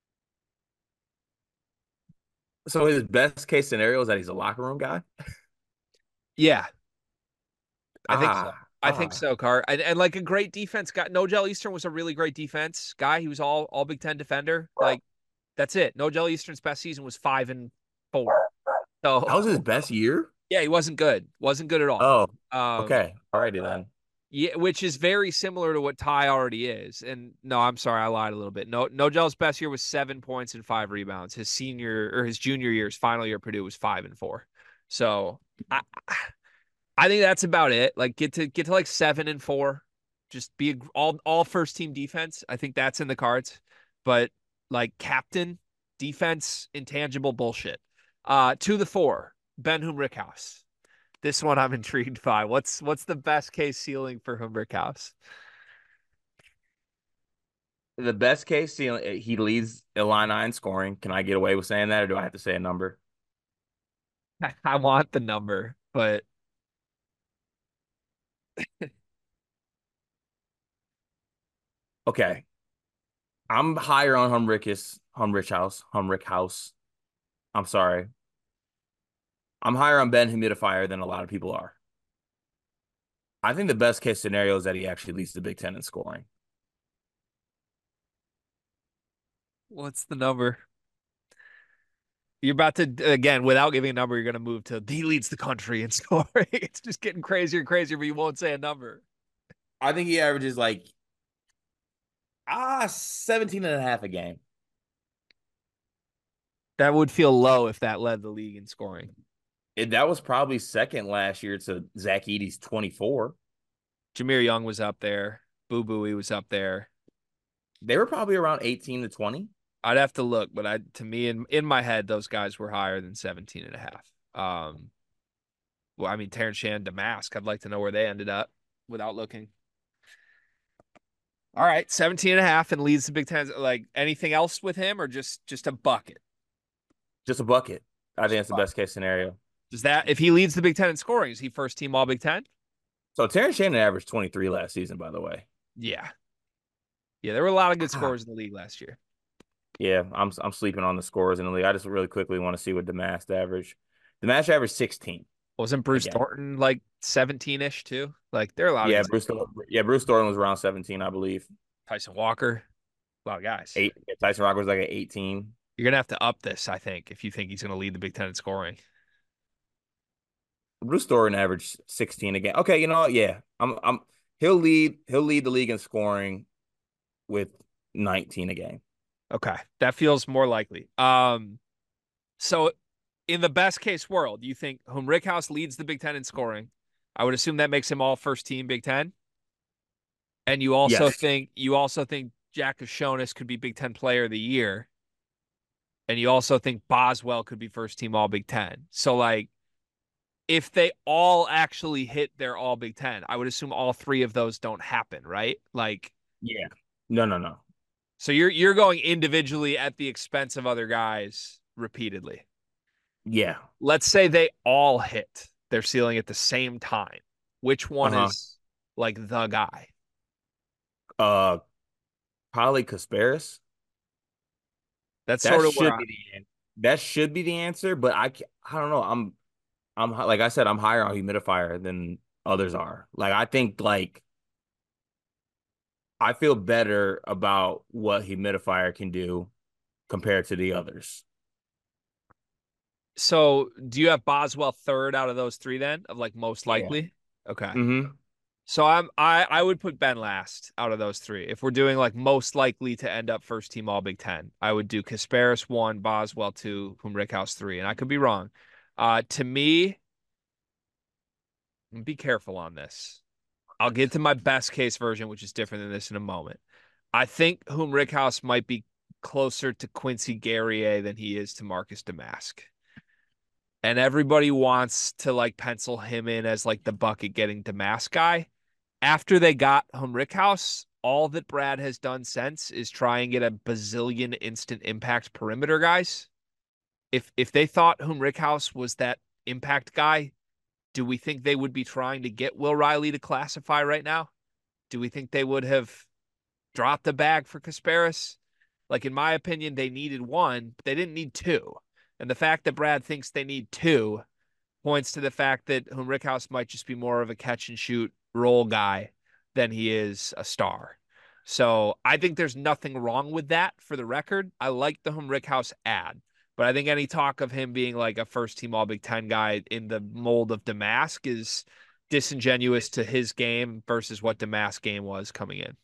D: So his best case scenario is that he's a locker room guy?
C: Yeah. I think so. I think so, Car. And like a great defense guy. Nojel Eastern was a really great defense guy. He was all Big Ten defender. Like, that's it. Nojel Eastern's best season was 5-4. So
D: that was his best year?
C: Yeah, he wasn't good. Wasn't good at all.
D: Oh, okay. Alrighty then.
C: Yeah, which is very similar to what Ty already is. And no, I'm sorry, I lied a little bit. Nojel's best year was 7 points and 5 rebounds. His junior year, his final year at Purdue was 5-4. So I think that's about it. Like get to like 7-4. Just be all first team defense. I think that's in the cards. But like captain, defense, intangible bullshit. To the 4, Ben Rickhouse. This one I'm intrigued by. What's the best case ceiling for Rickhouse?
D: The best case ceiling, he leads Illini in scoring. Can I get away with saying that, or do I have to say a number?
C: I want the number, but
D: okay. I'm higher on Rickhouse. I'm sorry. I'm higher on Ben Humidifier than a lot of people are. I think the best case scenario is that he actually leads the Big Ten in scoring.
C: What's the number? You're about to, again, without giving a number, you're going to move to he leads the country in scoring. It's just getting crazier and crazier, but you won't say a number.
D: I think he averages like 17.5 a game.
C: That would feel low if that led the league in scoring.
D: That was probably second last year to Zach Edey's 24.
C: Jameer Young was up there. Boo Booey was up there.
D: They were probably around 18 to 20.
C: I'd have to look, but to me, in my head, those guys were higher than 17.5. Well, I mean, Terrence Shannon, Damask, I'd like to know where they ended up without looking. All right, 17.5 and leads the Big Ten. Like anything else with him or just a bucket?
D: Just a bucket. I think that's the best case scenario.
C: Does that, if he leads the Big Ten in scoring, is he first team All Big Ten?
D: So Terrence Shannon averaged 23 last season, by the way.
C: Yeah. Yeah, there were a lot of good scorers in the league last year.
D: Yeah, I'm sleeping on the scores in the league. I just really quickly want to see what Damask averaged. The match averaged 16.
C: Wasn't Bruce
D: Again.
C: Thornton like 17-ish too? Like they're a lot of guys.
D: Bruce Thornton was around 17, I believe.
C: Tyson Walker. A lot of guys.
D: Tyson Walker was like an 18.
C: You're gonna have to up this, I think, if you think he's gonna lead the Big Ten in scoring.
D: Bruce Thornton averaged 16 again. Okay, you know what? Yeah. He'll lead the league in scoring with 19 a game.
C: Okay. That feels more likely. So in the best case world, you think Rickhouse leads the Big Ten in scoring. I would assume that makes him all first team Big Ten. And you also think Jack Koshonis could be Big Ten Player of the Year. And you also think Boswell could be first team all Big Ten. So like if they all actually hit their all Big Ten, I would assume all three of those don't happen, right? Like
D: yeah. No.
C: So you're going individually at the expense of other guys repeatedly.
D: Yeah.
C: Let's say they all hit their ceiling at the same time. Which one is like the guy?
D: Probably Kasparis.
C: That
D: should be the answer, but I don't know. I'm like I said, I'm higher on Humidifier than others are. Like I think like I feel better about what Humidifier can do compared to the others.
C: So do you have Boswell third out of those three then of like most likely? Yeah. Okay.
D: Mm-hmm.
C: So I would put Ben last out of those three. If we're doing like most likely to end up first team all Big Ten, I would do Kasparis 1, Boswell 2, Rickhouse 3. And I could be wrong. To me, be careful on this. I'll get to my best case version, which is different than this in a moment. I think Rickhouse might be closer to Quincy Guerrier than he is to Marcus Domask. And everybody wants to like pencil him in as like the bucket getting Domask guy. After they got Rickhouse, all that Brad has done since is try and get a bazillion instant impact perimeter guys. If they thought Rickhouse was that impact guy, do we think they would be trying to get Will Riley to classify right now? Do we think they would have dropped the bag for Kasparis? Like, in my opinion, they needed one, but they didn't need two. And the fact that Brad thinks they need two points to the fact that Rickhouse might just be more of a catch and shoot role guy than he is a star. So I think there's nothing wrong with that for the record. I like the Rickhouse ad. But I think any talk of him being like a first team all Big Ten guy in the mold of Domask is disingenuous to his game versus what Domask's game was coming in.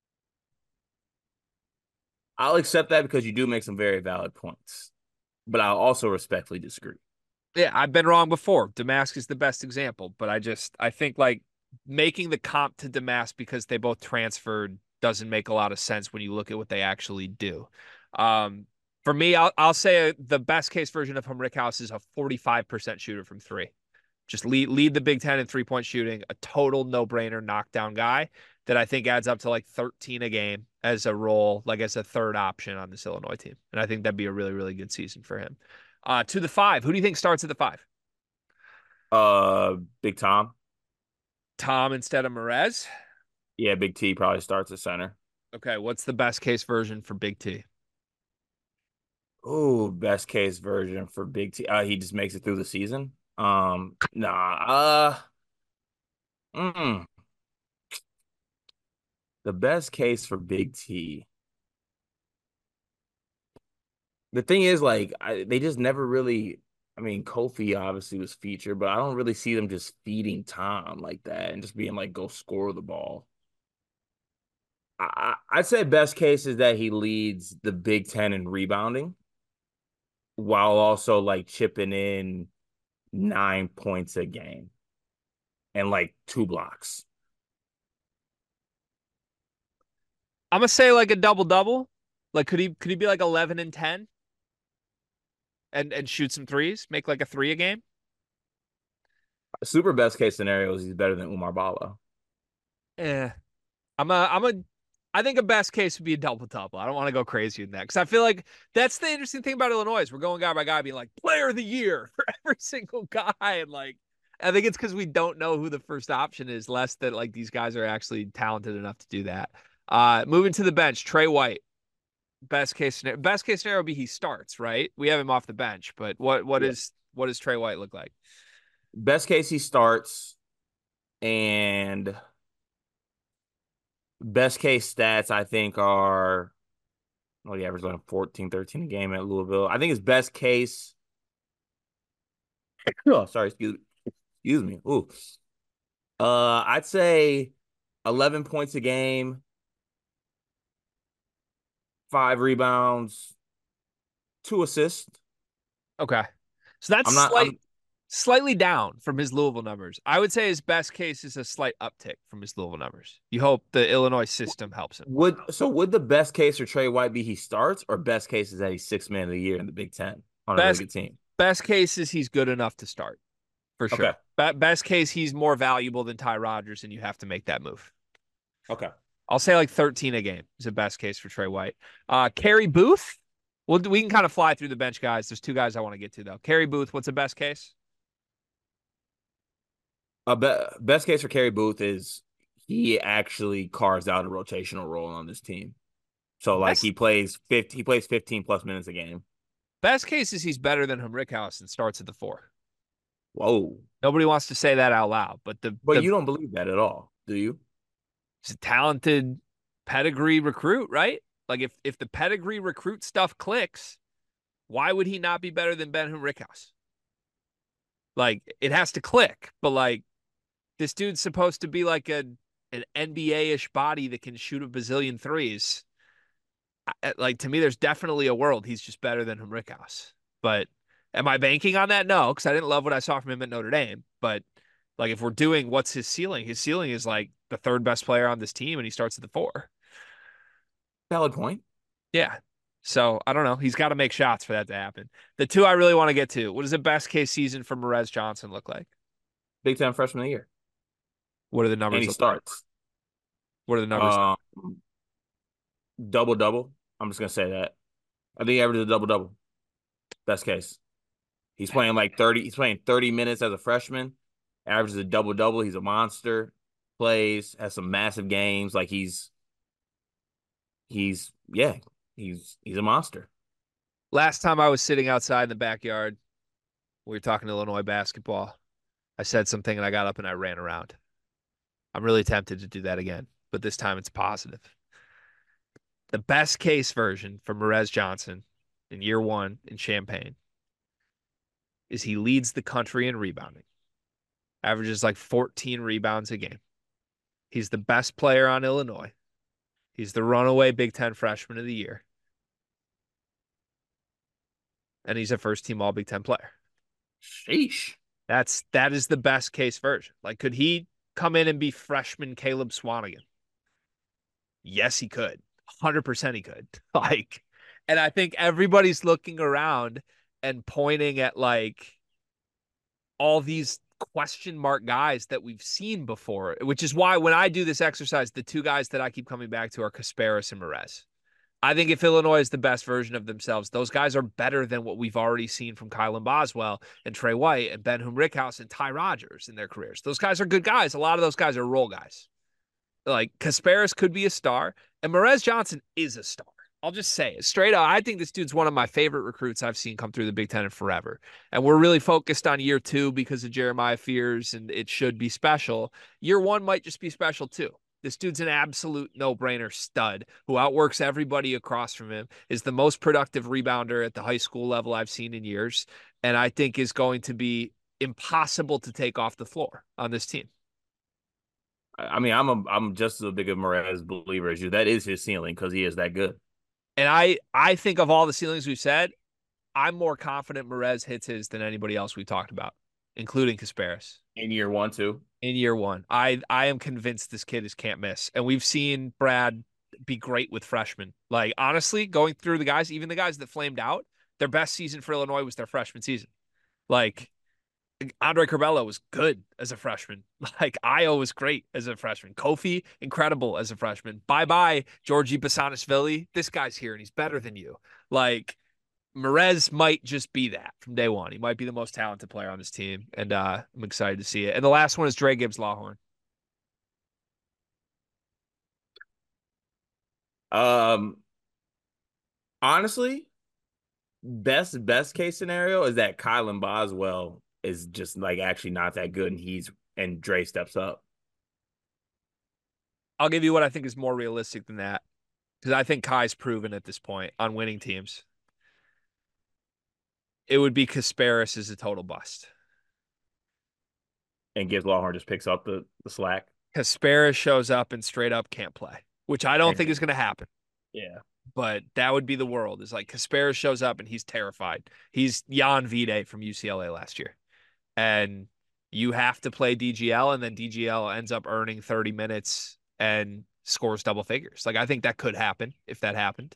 D: I'll accept that because you do make some very valid points, but I'll also respectfully disagree.
C: Yeah, I've been wrong before. Domask is the best example, but I think like making the comp to Domask because they both transferred doesn't make a lot of sense when you look at what they actually do. For me, I'll say the best case version of Rickhouse is a 45% shooter from three. Just lead the Big Ten in 3-point shooting, a total no-brainer knockdown guy that I think adds up to like 13 a game as a role, like as a third option on this Illinois team. And I think that'd be a really, really good season for him. To the 5, who do you think starts at the 5?
D: Big Tom.
C: Tom instead of Merez?
D: Yeah, Big T probably starts at center.
C: Okay, what's the best case version for Big T?
D: Oh, best case version for Big T. He just makes it through the season. The best case for Big T. The thing is, like, they just never really. I mean, Kofi obviously was featured, but I don't really see them just feeding Tom like that and just being like, go score the ball. I'd say best case is that he leads the Big Ten in rebounding while also like chipping in 9 points a game and like 2 blocks.
C: I'm gonna say like a double-double. Like could he be like 11 and 10 and shoot some threes, make like a 3 a game?
D: Super best case scenario is he's better than Oumar Ballo.
C: Yeah. I think a best case would be a double-double. I don't want to go crazy in that because I feel like that's the interesting thing about Illinois is we're going guy by guy being like player of the year for every single guy. And like, I think it's because we don't know who the first option is, less that like these guys are actually talented enough to do that. Moving to the bench, Trey White. Best case scenario would be he starts, right? We have him off the bench, but what is what does Trey White look like?
D: Best case, he starts, and best case stats, I think, are, well, he averaged like 14, 13 a game at Louisville. I think his best case, oh, sorry, excuse me. Ooh. I'd say 11 points a game, 5 rebounds, 2 assists.
C: Okay. So that's slightly down from his Louisville numbers. I would say his best case is a slight uptick from his Louisville numbers. You hope the Illinois system helps him.
D: Would the best case for Trey White be he starts, or best case is that he's 6th man of the year in the Big Ten on a really good team?
C: Best case is he's good enough to start, for sure.
D: Okay.
C: Best case, he's more valuable than Ty Rodgers, and you have to make that move.
D: Okay.
C: I'll say like 13 a game is the best case for Trey White. Kerry Booth. Well, we can kind of fly through the bench guys. There's 2 guys I want to get to, though. Kerry Booth, what's the best case?
D: Best case for Kerry Booth is he actually carves out a rotational role on this team. So like he plays 15 plus minutes a game.
C: Best case is he's better than Humrickhouse and starts at the 4.
D: Whoa.
C: Nobody wants to say that out loud, but
D: you don't believe that at all, do you?
C: He's a talented pedigree recruit, right? Like if the pedigree recruit stuff clicks, why would he not be better than Ben Humrickhouse? Like it has to click, but like this dude's supposed to be like an NBA-ish body that can shoot a bazillion threes. Like to me, there's definitely a world he's just better than Humrickhouse. But am I banking on that? No, because I didn't love what I saw from him at Notre Dame. But like if we're doing what's his ceiling is like the 3rd best player on this team, and he starts at the 4.
D: Valid point.
C: Yeah. So I don't know. He's got to make shots for that to happen. The 2 I really want to get to. What does the best case season for Morez Johnson look like?
D: Big Ten freshman of the year.
C: What are the numbers?
D: And he starts.
C: Like? What are the numbers?
D: Double. I'm just gonna say that. I think he averages a double. Best case. He's playing like 30. He's playing 30 minutes as a freshman. Averages a double. He's a monster. Plays, has some massive games. Like he's a monster.
C: Last time I was sitting outside in the backyard, we were talking Illinois basketball. I said something and I got up and I ran around. I'm really tempted to do that again, but this time it's positive. The best case version for Morez Johnson in year 1 in Champaign is he leads the country in rebounding. Averages like 14 rebounds a game. He's the best player on Illinois. He's the runaway Big Ten freshman of the year. And he's a first-team All-Big Ten player.
D: Sheesh.
C: That is the best case version. Like, could he come in and be freshman Caleb Swanigan? Yes, he could. 100% he could. Like, and I think everybody's looking around and pointing at like all these question mark guys that we've seen before, which is why when I do this exercise, the 2 guys that I keep coming back to are Kasparis and Morez. I think if Illinois is the best version of themselves, those guys are better than what we've already seen from Kylan Boswell and Trey White and Ben Humrickhouse and Ty Rodgers in their careers. Those guys are good guys. A lot of those guys are role guys. Like Kasparis could be a star, and Morez Johnson is a star. I'll just say it straight up. I think this dude's one of my favorite recruits I've seen come through the Big Ten in forever. And we're really focused on year 2 because of Jeremiah Fears, and it should be special. Year 1 might just be special too. This dude's an absolute no-brainer stud who outworks everybody across from him, is the most productive rebounder at the high school level I've seen in years, and I think is going to be impossible to take off the floor on this team.
D: I mean, I'm just as big of a Morez believer as you. That is his ceiling because he is that good.
C: And I think of all the ceilings we've said, I'm more confident Morez hits his than anybody else we've talked about, including Kasparis.
D: In year 1, too?
C: In year 1. I am convinced this kid is can't miss. And we've seen Brad be great with freshmen. Like, honestly, going through the guys, even the guys that flamed out, their best season for Illinois was their freshman season. Like, Andre Curbelo was good as a freshman. Like, Io was great as a freshman. Kofi, incredible as a freshman. Bye-bye, Georgie Basanisvili. This guy's here, and he's better than you. Like, Morez might just be that from day 1. He might be the most talented player on this team, and I'm excited to see it. And the last one is Dre Gibbs-Lawhorn.
D: Honestly, best case scenario is that Kylan Boswell is just like actually not that good, and Dre steps up.
C: I'll give you what I think is more realistic than that, because I think Kai's proven at this point on winning teams. It would be Kasparis is a total bust.
D: And Gibbs Lawhorn just picks up the slack.
C: Kasparis shows up and straight up can't play, which I don't think is going to happen.
D: Yeah.
C: But that would be the world. It's like Kasparis shows up and he's terrified. He's Jan Vide from UCLA last year. And you have to play DGL, and then DGL ends up earning 30 minutes and scores double figures. Like, I think that could happen if that happened.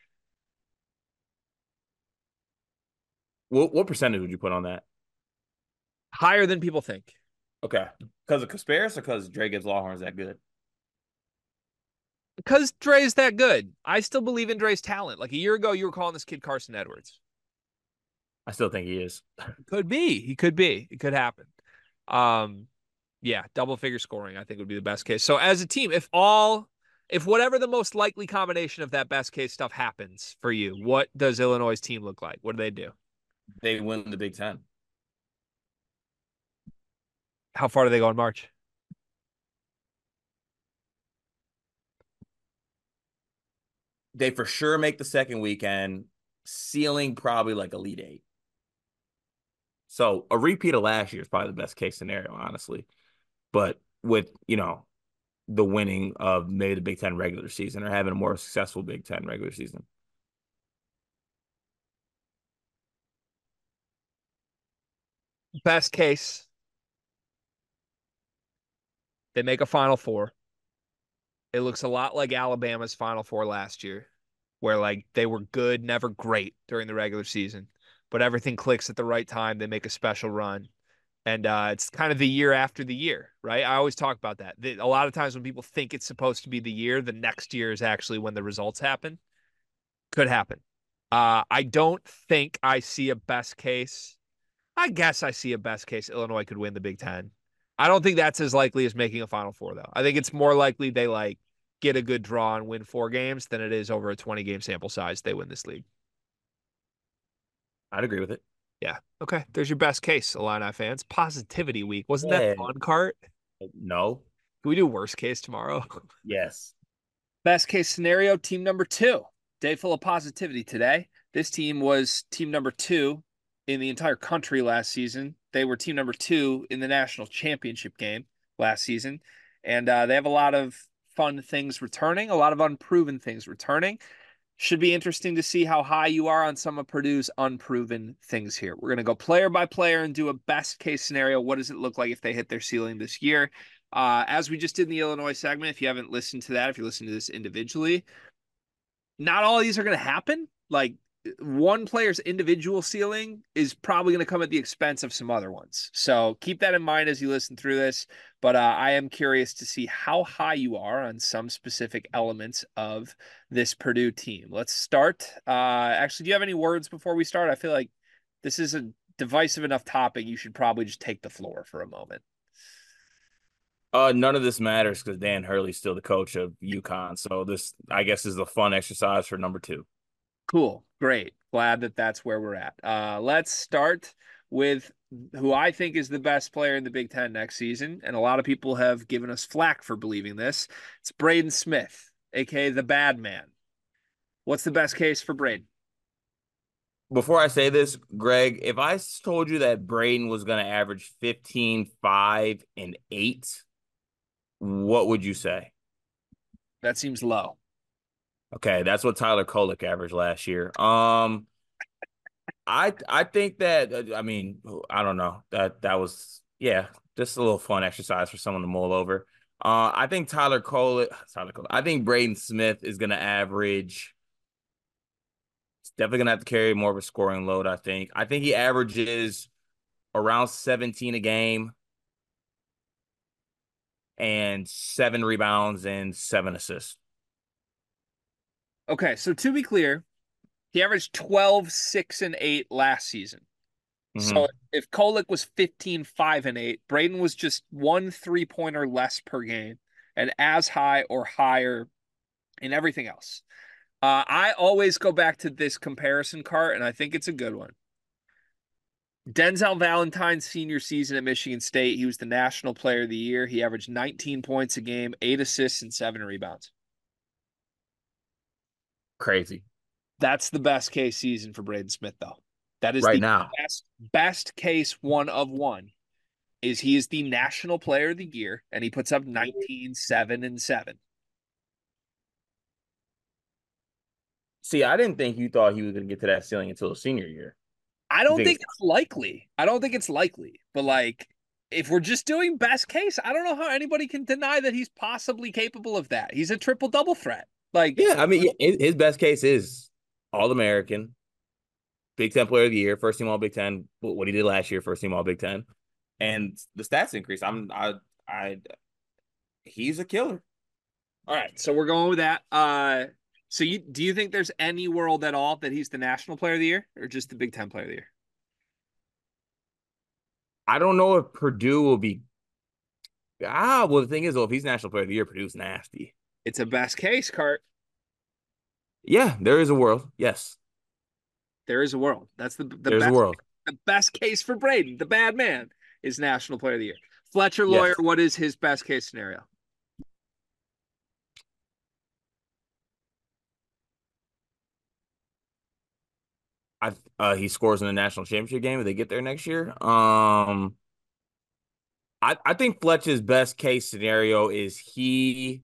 D: What percentage would you put on that?
C: Higher than people think.
D: Okay. Because of Kasparis or because Dre Gibbs Lawhorn is that good?
C: Because Dre's that good. I still believe in Dre's talent. Like a year ago, you were calling this kid Carson Edwards.
D: I still think he is.
C: Could be. He could be. It could happen. Yeah, double figure scoring, I think would be the best case. So as a team, if whatever the most likely combination of that best case stuff happens for you, what does Illinois' team look like? What do they do?
D: They win the Big Ten.
C: How far do they go in March?
D: They for sure make the second weekend, ceiling probably like Elite Eight. So a repeat of last year is probably the best case scenario, honestly. But with, the winning of maybe the Big Ten regular season or having a more successful Big Ten regular season.
C: Best case, they make a Final Four. It looks a lot like Alabama's Final Four last year, where like they were good, never great during the regular season, but everything clicks at the right time. They make a special run. And it's kind of the year after the year, right? I always talk about that. A lot of times when people think it's supposed to be the year, the next year is actually when the results happen. Could happen. I don't think I see a best case. I guess I see a best case Illinois could win the Big Ten. I don't think that's as likely as making a Final Four, though. I think it's more likely they like get a good draw and win 4 games than it is over a 20-game sample size they win this league.
D: I'd agree with it.
C: Yeah. Okay. There's your best case, Illini fans. Positivity week. Wasn't that fun, Cart?
D: No.
C: Can we do worst case tomorrow?
D: Yes.
C: Best case scenario, team number 2. Day full of positivity today. This team was team number 2 in the entire country last season. They were team number 2 in the national championship game last season. And they have a lot of fun things returning, a lot of unproven things returning. Should be interesting to see how high you are on some of Purdue's unproven things here. We're going to go player by player and do a best case scenario. What does it look like if they hit their ceiling this year? As we just did in the Illinois segment, if you haven't listened to that, if you listen to this individually, not all of these are going to happen. Like one player's individual ceiling is probably going to come at the expense of some other ones. So keep that in mind as you listen through this. But I am curious to see how high you are on some specific elements of this Purdue team. Let's start. Actually, do you have any words before we start? I feel like this is a divisive enough topic. You should probably just take the floor for a moment.
D: None of this matters because Dan Hurley's still the coach of UConn. So this, I guess, is a fun exercise for number 2.
C: Cool. Great. Glad that that's where we're at. Let's start with who I think is the best player in the Big Ten next season. And a lot of people have given us flack for believing this. It's Braden Smith, a.k.a. the bad man. What's the best case for Braden?
D: Before I say this, Greg, if I told you that Braden was going to average 15, 5, and 8, what would you say?
C: That seems low.
D: Okay, that's what Tyler Kolek averaged last year. I think that I don't know. That was just a little fun exercise for someone to mull over. I think I think Braden Smith is gonna average. It's definitely gonna have to carry more of a scoring load, I think. I think he averages around 17 a game and 7 rebounds and 7 assists.
C: Okay, so to be clear, he averaged 12, 6, and 8 last season. Mm-hmm. So if Kolek was 15, 5, and 8, Braden was just 1 3-pointer less per game and as high or higher in everything else. I always go back to this comparison cart, and I think it's a good one. Denzel Valentine's senior season at Michigan State, he was the National Player of the Year. He averaged 19 points a game, 8 assists, and 7 rebounds.
D: Crazy.
C: That's the best case season for Braden Smith, though. That is
D: Right
C: the
D: now.
C: best case one of one. Is he is the National Player of the Year, and he puts up 19, 7, and 7.
D: See, I didn't think you thought he was going to get to that ceiling until his senior year.
C: I don't think it's likely. I don't think it's likely. But, like, if we're just doing best case, I don't know how anybody can deny that he's possibly capable of that. He's a triple-double threat. Like,
D: Yeah, I mean, his best case is All-American, Big Ten Player of the Year, first team All Big Ten. What he did last year, first team All Big Ten, and the stats increase. He's a killer.
C: all right, so we're going with that. So do you think there's any world at all that he's the National Player of the Year or just the Big Ten Player of the Year?
D: I don't know if Purdue will be. Well, the thing is, though, if he's National Player of the Year, Purdue's nasty.
C: It's a best case, Cart.
D: Yeah, there is a world. Yes,
C: there is a world. That's
D: there's a world.
C: The best case for Braden, the bad man, is National Player of the Year. Fletcher Lawyer, what is his best case scenario?
D: He scores in the national championship game if they get there next year. I think Fletcher's best case scenario is he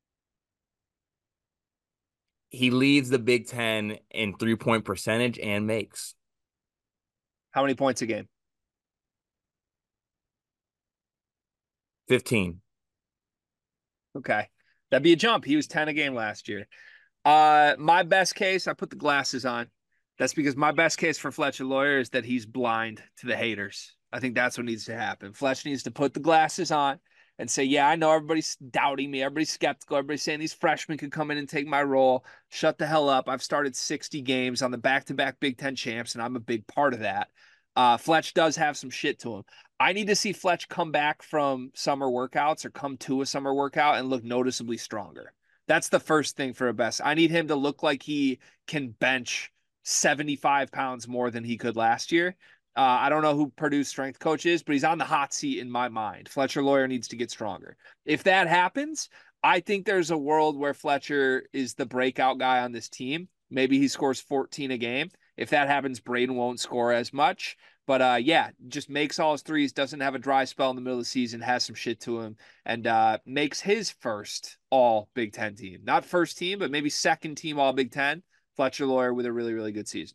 D: leads the Big Ten in 3-point percentage and makes.
C: How many points a game?
D: 15.
C: Okay. That'd be a jump. He was 10 a game last year. My best case, I put the glasses on. That's because my best case for Fletcher Lawyer is that he's blind to the haters. I think that's what needs to happen. Fletch needs to put the glasses on and say, yeah, I know everybody's doubting me. Everybody's skeptical. Everybody's saying these freshmen could come in and take my role. Shut the hell up. I've started 60 games on the back-to-back Big Ten champs, and I'm a big part of that. Fletch does have some shit to him. I need to see Fletch come back from summer workouts or come to a summer workout and look noticeably stronger. That's the first thing for a best. I need him to look like he can bench 75 pounds more than he could last year. I don't know who Purdue's strength coach is, but he's on the hot seat in my mind. Fletcher Lawyer needs to get stronger. If that happens, I think there's a world where Fletcher is the breakout guy on this team. Maybe he scores 14 a game. If that happens, Braden won't score as much. But yeah, just makes all his threes, doesn't have a dry spell in the middle of the season, has some shit to him, and makes his first all Big Ten team. Not first team, but maybe second team all Big Ten. Fletcher Lawyer with a really, really good season.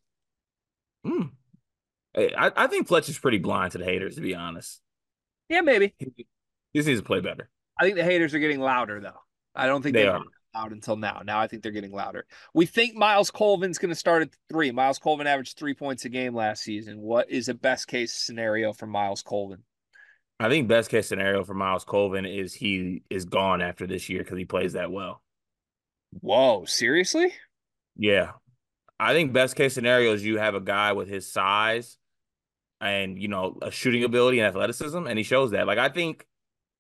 D: I think Fletcher's pretty blind to the haters, to be honest.
C: Yeah, maybe.
D: He just needs to play better.
C: I think the haters are getting louder, though. I don't think
D: they
C: were
D: are
C: loud until now. Now I think they're getting louder. We think Miles Colvin's going to start at 3. Miles Colvin averaged 3 points a game last season. What is a best case scenario for Miles Colvin?
D: I think best case scenario for Miles Colvin is he is gone after this year because he plays that well.
C: Whoa, seriously?
D: Yeah. I think best case scenario is you have a guy with his size and, a shooting ability and athleticism, and he shows that. Like, I think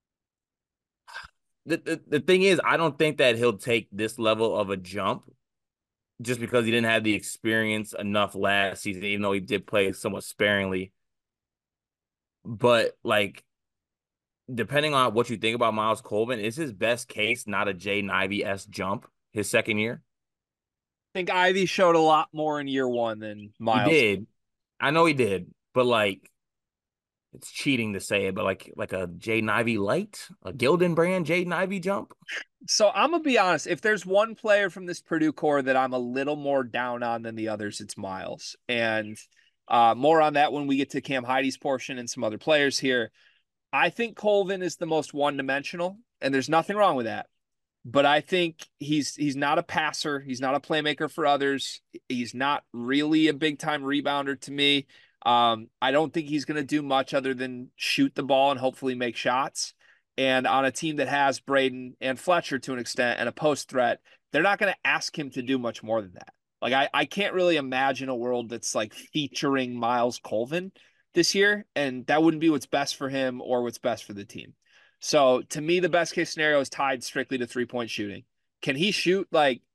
D: the thing is, I don't think that he'll take this level of a jump just because he didn't have the experience enough last season, even though he did play somewhat sparingly. But, like, depending on what you think about Miles Colvin, is his best case not a Jay Ivey-esque jump his second year?
C: I think Ivy showed a lot more in year 1 than Miles.
D: He did. I know he did. But, like, it's cheating to say it, but like a Jaden Ivey light, a Gildan brand Jaden Ivey jump.
C: So I'm going to be honest. If there's one player from this Purdue core that I'm a little more down on than the others, it's Miles. And more on that when we get to Cam Heidi's portion and some other players here. I think Colvin is the most one-dimensional, and there's nothing wrong with that. But I think he's not a passer. He's not a playmaker for others. He's not really a big-time rebounder to me. I don't think he's going to do much other than shoot the ball and hopefully make shots. And on a team that has Braden and Fletcher to an extent and a post threat, they're not going to ask him to do much more than that. Like, I can't really imagine a world that's like featuring Miles Colvin this year, and that wouldn't be what's best for him or what's best for the team. So to me, the best case scenario is tied strictly to 3-point shooting. Can he shoot like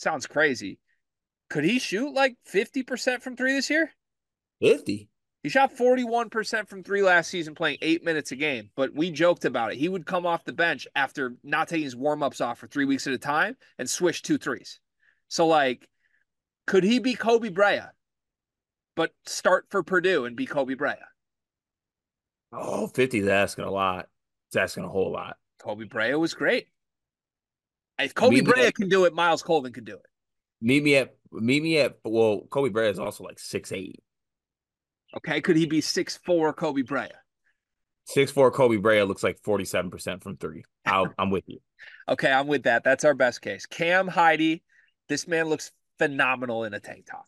C: sounds crazy. Could he shoot like 50% from three this year?
D: 50.
C: He shot 41% from three last season, playing 8 minutes a game. But we joked about it. He would come off the bench after not taking his warm-ups off for 3 weeks at a time and swish 2 threes. So, like, could he be Kobe Bryant, but start for Purdue and be Kobe Bryant?
D: Oh, 50 is asking a lot. It's asking a whole lot.
C: Kobe Bryant was great. If Kobe Bryant can do it, Miles Colvin can do it.
D: Meet me at, well, Kobe Bryant is also like 6'8".
C: Okay, could he be 6'4" Kobe Bryant?
D: 6'4" Kobe Bryant looks like 47% from three. I'm with you.
C: Okay, I'm with that. That's our best case. Cam Heidi, this man looks phenomenal in a tank top.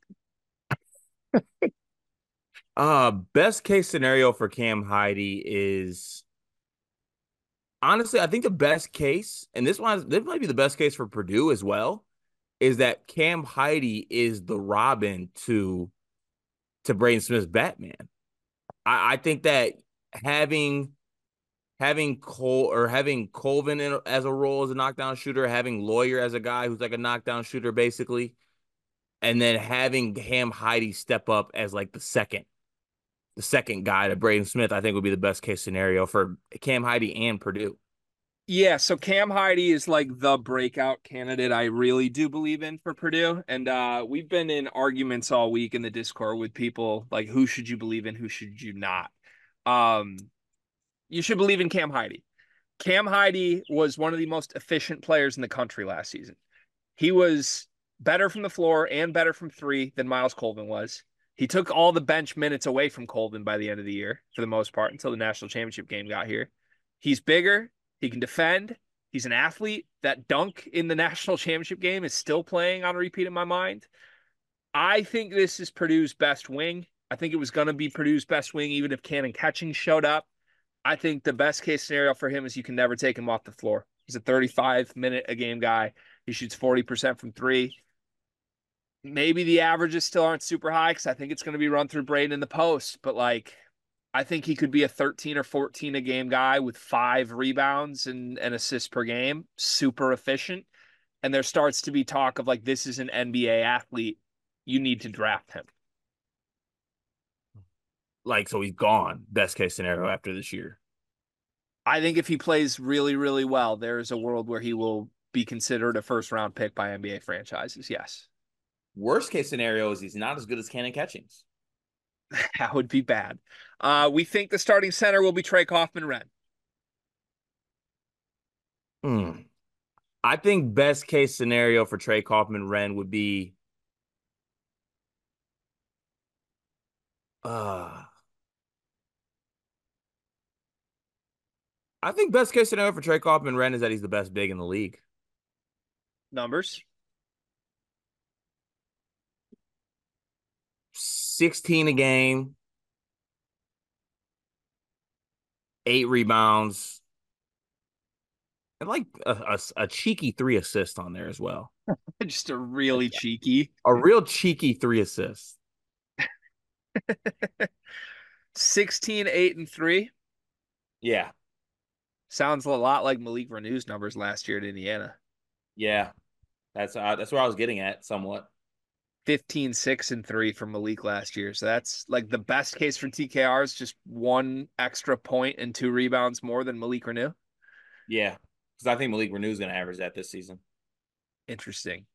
D: Best case scenario for Cam Heidi is, honestly, I think the best case, and this might be the best case for Purdue as well, is that Cam Heidi is the Robin to Braden Smith's Batman. I think that having Colvin as a role as a knockdown shooter, having Lawyer as a guy who's like a knockdown shooter basically, and then having Cam Heidi step up as like the second guy to Braden Smith, I think would be the best case scenario for Cam Heidi and Purdue.
C: Yeah, so Cam Heidi is like the breakout candidate I really do believe in for Purdue. And we've been in arguments all week in the Discord with people like, who should you believe in, who should you not? You should believe in Cam Heidi. Cam Heidi was one of the most efficient players in the country last season. He was better from the floor and better from three than Miles Colvin was. He took all the bench minutes away from Colvin by the end of the year, for the most part, until the national championship game got here. He's bigger. He can defend. He's an athlete. That dunk in the national championship game is still playing on repeat in my mind. I think this is Purdue's best wing. I think it was going to be Purdue's best wing even if Cannon Catching showed up. I think the best case scenario for him is you can never take him off the floor. He's a 35-minute-a-game guy. He shoots 40% from three. Maybe the averages still aren't super high because I think it's going to be run through Braden in the post. But, like, I think he could be a 13 or 14-a-game guy with 5 rebounds and assists per game. Super efficient. And there starts to be talk of, like, this is an NBA athlete. You need to draft him.
D: Like, so he's gone, best case scenario after this year.
C: I think if he plays really, really well, there is a world where he will be considered a first-round pick by NBA franchises, yes.
D: Worst case scenario is he's not as good as Cannon Catchings.
C: That would be bad. We think the starting center will be Trey Kaufman-Renn.
D: I think best case scenario for Trey Kaufman-Renn would be I think best case scenario for Trey Kaufman-Renn is that he's the best big in the league.
C: Numbers?
D: 16 a game, 8 rebounds, and like a cheeky 3 assists on there as well.
C: Just a really cheeky.
D: A real cheeky 3 assists.
C: 16, 8, and 3.
D: Yeah.
C: Sounds a lot like Malik Renew's numbers last year at Indiana.
D: Yeah. That's where I was getting at somewhat.
C: 15, 6, and 3 from Malik last year. So that's like the best case for TKR is just 1 extra point and 2 rebounds more than Malik Renew.
D: Yeah. Because I think Malik Renew is going to average that this season.
C: Interesting.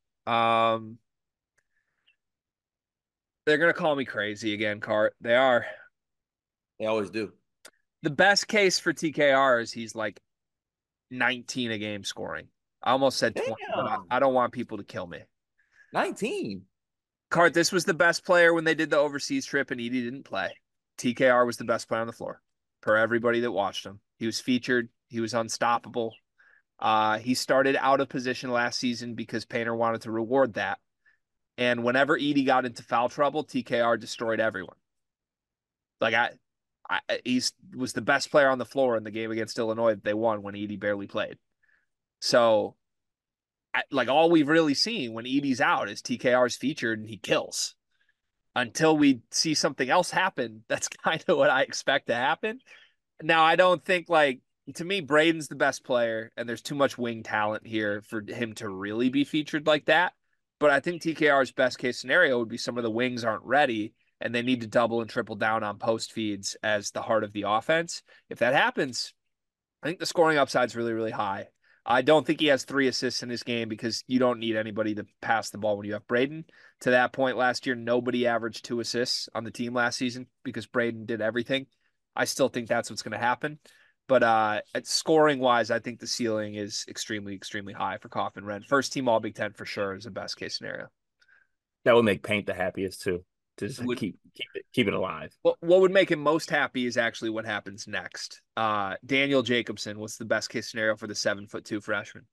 C: They're going to call me crazy again, Cart. They are.
D: They always do.
C: The best case for TKR is he's like 19 a game scoring. I almost said 20, but I don't want people to kill me.
D: 19?
C: Cart, this was the best player when they did the overseas trip and Edey didn't play. TKR was the best player on the floor for everybody that watched him. He was featured. He was unstoppable. He started out of position last season because Painter wanted to reward that. And whenever Edey got into foul trouble, TKR destroyed everyone. Like he was the best player on the floor in the game against Illinois that they won when Edey barely played. So, like all we've really seen when Edey's out is TKR's featured and he kills. Until we see something else happen, that's kind of what I expect to happen. Now, I don't think to me, Braden's the best player and there's too much wing talent here for him to really be featured like that. But I think TKR's best case scenario would be some of the wings aren't ready and they need to double and triple down on post feeds as the heart of the offense. If that happens, I think the scoring upside is really, really high. I don't think he has 3 assists in his game because you don't need anybody to pass the ball when you have Braden. To that point last year, nobody averaged 2 assists on the team last season because Braden did everything. I still think that's what's going to happen. But scoring wise, I think the ceiling is extremely, extremely high for Kaufman Wren. First team All Big Ten for sure is the best case scenario.
D: That would make Paint the happiest too. To just keep it alive.
C: What would make him most happy is actually what happens next. Daniel Jacobson, what's the best case scenario for the 7'2" freshman?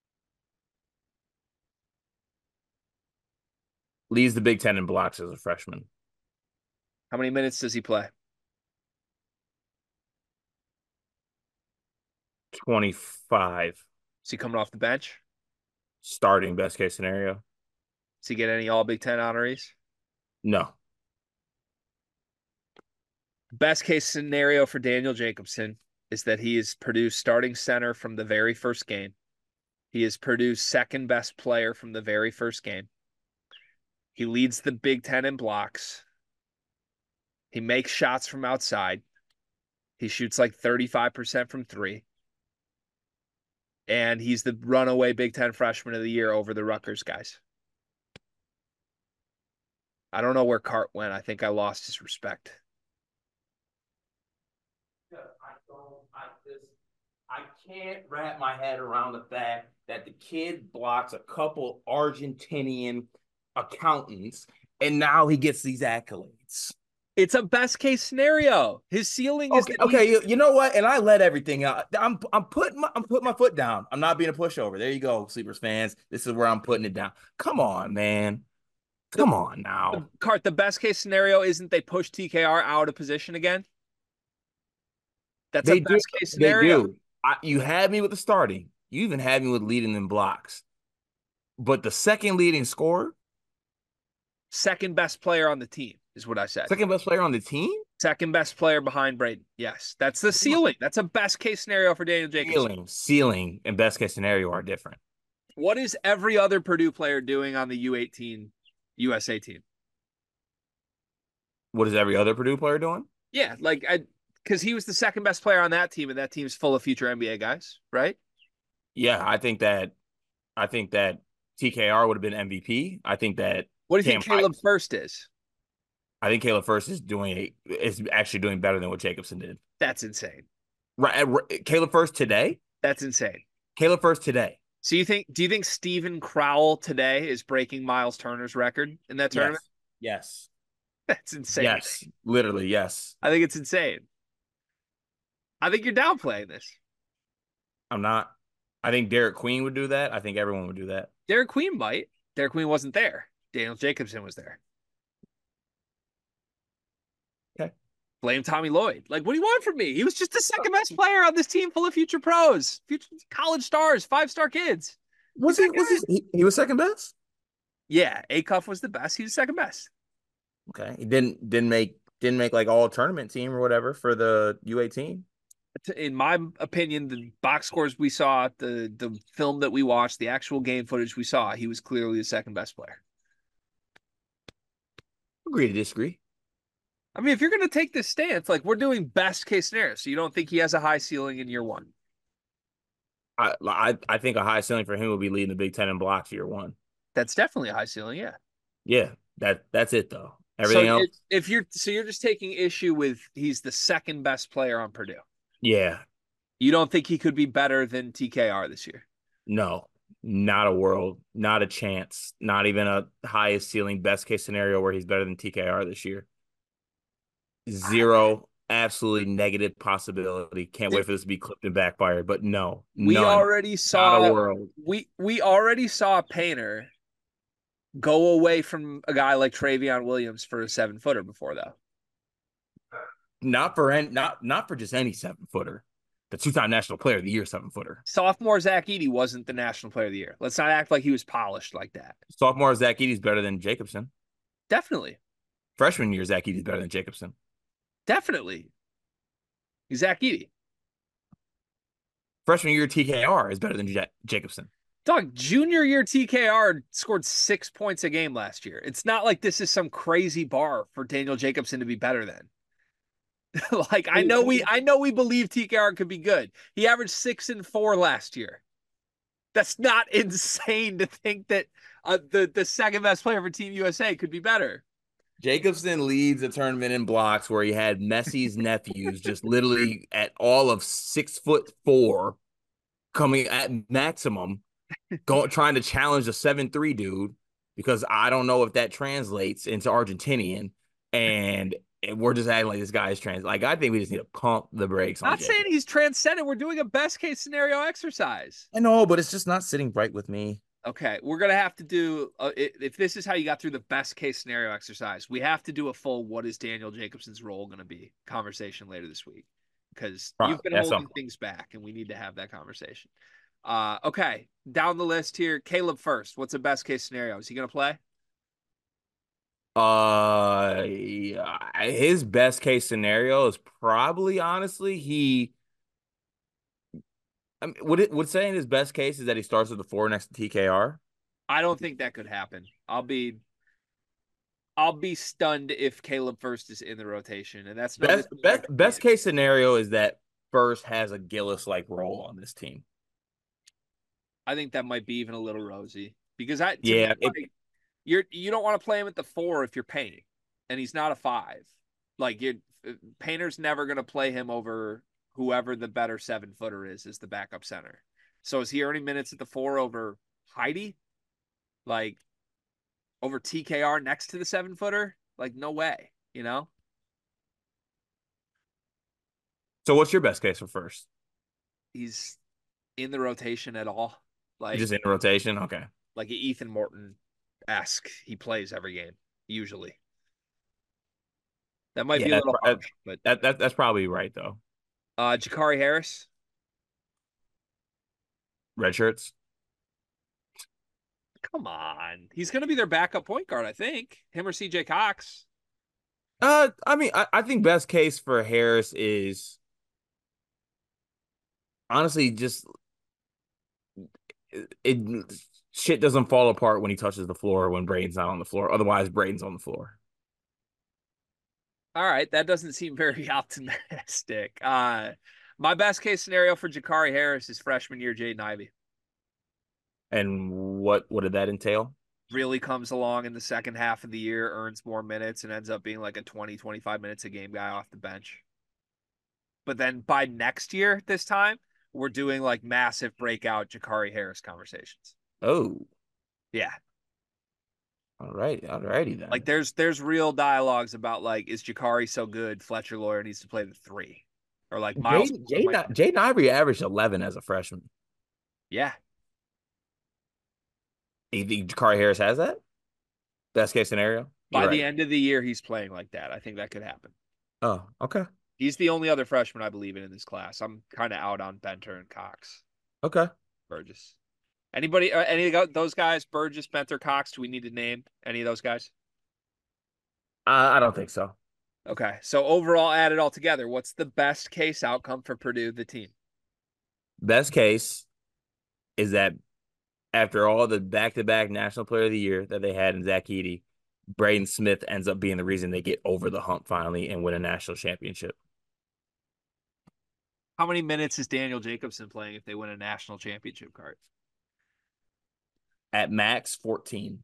D: Leads the Big Ten in blocks as a freshman.
C: How many minutes does he play?
D: 25.
C: Is he coming off the bench?
D: Starting, best case scenario.
C: Does he get any All Big Ten honorees?
D: No.
C: Best case scenario for Daniel Jacobson is that he is Purdue's starting center from the very first game. He is Purdue's second best player from the very first game. He leads the Big Ten in blocks. He makes shots from outside. He shoots like 35% from 3. And he's the runaway Big Ten freshman of the year over the Rutgers guys. I don't know where Cart went. I think I lost his respect.
D: I can't wrap my head around the fact that the kid blocks a couple Argentinian accountants and now he gets these accolades.
C: It's a best case scenario. His ceiling is
D: okay. You know what? And I let everything out. I'm putting my foot down. I'm not being a pushover. There you go, Sleepers fans. This is where I'm putting it down. Come on, man. Come on now.
C: Cart, the best case scenario isn't they push TKR out of position again? That's a best case scenario.
D: They do. You had me with the starting. You even had me with leading in blocks. But the second leading scorer?
C: Second best player on the team is what I said.
D: Second best player on the team?
C: Second best player behind Braden. Yes. That's the ceiling. That's a best case scenario for Daniel Jacobson.
D: Ceiling and best case scenario are different.
C: What is every other Purdue player doing on the U18 USA team?
D: What is every other Purdue player doing?
C: Yeah, because he was the second best player on that team, and that team's full of future NBA guys, right?
D: Yeah, I think that TKR would have been MVP. I think that.
C: What do you think Caleb First is?
D: I think Caleb First is actually doing better than what Jacobson did.
C: That's insane.
D: Right, Caleb First today?
C: That's insane.
D: Caleb First today.
C: So do you think Steven Crowell today is breaking Miles Turner's record in that tournament?
D: Yes.
C: That's insane.
D: Yes, literally, yes.
C: I think it's insane. I think you're downplaying this.
D: I'm not. I think Derek Queen would do that. I think everyone would do that.
C: Derek Queen might. Derek Queen wasn't there. Daniel Jacobson was there.
D: Okay.
C: Blame Tommy Lloyd. What do you want from me? He was just the second best player on this team full of future pros, future college stars, 5-star kids.
D: He was second best?
C: Yeah, Acuff was the best. He was second best.
D: Okay. He didn't make like all tournament team or whatever for the U18.
C: In my opinion, the box scores we saw, the film that we watched, the actual game footage we saw, he was clearly the second best player.
D: Agree to disagree.
C: I mean, if you're going to take this stance, we're doing best case scenario, so you don't think he has a high ceiling in year one?
D: I think a high ceiling for him will be leading the Big Ten in blocks year one.
C: That's definitely a high ceiling, yeah.
D: Yeah, that's it though. Everything else.
C: You're just taking issue with he's the second best player on Purdue.
D: Yeah.
C: You don't think he could be better than TKR this year?
D: No, not a world, not a chance, not even a highest ceiling best case scenario where he's better than TKR this year. Zero, absolutely negative possibility. Can't wait for this to be clipped and backfired, but no.
C: We already saw
D: not a world.
C: We already saw Painter go away from a guy like Travion Williams for a 7-footer before, though.
D: Not for just any 7-footer. The 2-time National Player of the Year 7-footer.
C: Sophomore Zach Edey wasn't the National Player of the Year. Let's not act like he was polished like that.
D: Sophomore Zach Edey's better than Jacobson.
C: Definitely.
D: Freshman year Zach Edey's better than Jacobson.
C: Definitely. Zach Edey.
D: Freshman year TKR is better than Jacobson.
C: Dog, junior year TKR scored 6 points a game last year. It's not like this is some crazy bar for Daniel Jacobson to be better than. Like I know we believe TKR could be good. He averaged 6 and 4 last year. That's not insane to think that the second best player for Team USA could be better.
D: Jacobson leads a tournament in blocks where he had Messi's nephews just literally at all of 6'4", coming at maximum, trying to challenge a 7'3" dude, because I don't know if that translates into Argentinian, and we're just acting like this guy is Like, I think we just need to pump the brakes on
C: Not
D: Jacob.
C: saying he's transcendent. We're doing a best case scenario exercise.
D: I know, but it's just not sitting right with me.
C: Okay, we're gonna have to do if this is how you got through the best case scenario exercise, we have to do a full what is Daniel Jacobson's role going to be conversation later this week, because you've been holding things back and we need to have that conversation. Okay, down the list here, Caleb first. What's the best case scenario? Is he going to play?
D: His best case scenario is probably, honestly, I mean, would saying his best case is that he starts with the 4 next to TKR?
C: I don't think that could happen. I'll be stunned if Caleb First is in the rotation, and that's
D: best case scenario is that First has a Gillis-like role on this team.
C: I think that might be even a little rosy, because you don't want to play him at the 4 if you're Payne, and he's not a 5. Like Painter's never going to play him over whoever the better 7-footer is as the backup center. So is he earning minutes at the 4 over Heidi? Like over TKR next to the 7-footer? Like, no way, you know?
D: So what's your best case for First?
C: He's in the rotation at all. Like
D: just in rotation? Okay.
C: Like Ethan Morton-esque. He plays every game, usually. That might be a little harsh, but
D: that's probably right though.
C: Jakari Harris.
D: Red shirts.
C: Come on. He's going to be their backup point guard, I think. Him or CJ Cox.
D: I mean, I think best case for Harris is honestly just shit doesn't fall apart when he touches the floor when Braden's not on the floor. Otherwise, Braden's on the floor.
C: All right. That doesn't seem very optimistic. My best case scenario for Jakari Harris is freshman year Jaden Ivey.
D: And what did that entail?
C: Really comes along in the second half of the year, earns more minutes, and ends up being like a 20, 25 minutes a game guy off the bench. But then by next year, this time, we're doing like massive breakout Jakari Harris conversations.
D: Oh.
C: Yeah.
D: All righty then.
C: Like there's real dialogues about like, is Jakari so good Fletcher Loyer needs to play the 3? Or like Miles.
D: Jaden Ivey averaged 11 as a freshman.
C: Yeah.
D: You think Jakari Harris has that? Best case scenario?
C: By the end of the year, he's playing like that. I think that could happen.
D: Oh, okay.
C: He's the only other freshman I believe in this class. I'm kind of out on Benter and Cox.
D: Okay.
C: Burgess. Anybody, any of those guys, Burgess, Benter, Cox, do we need to name any of those guys?
D: I don't think so.
C: Okay. So overall, add it all together, what's the best case outcome for Purdue, the team?
D: Best case is that after all the back-to-back National Player of the Year that they had in Zach Edey, Braden Smith ends up being the reason they get over the hump finally and win a national championship.
C: How many minutes is Daniel Jacobson playing if they win a national championship card?
D: At max, 14.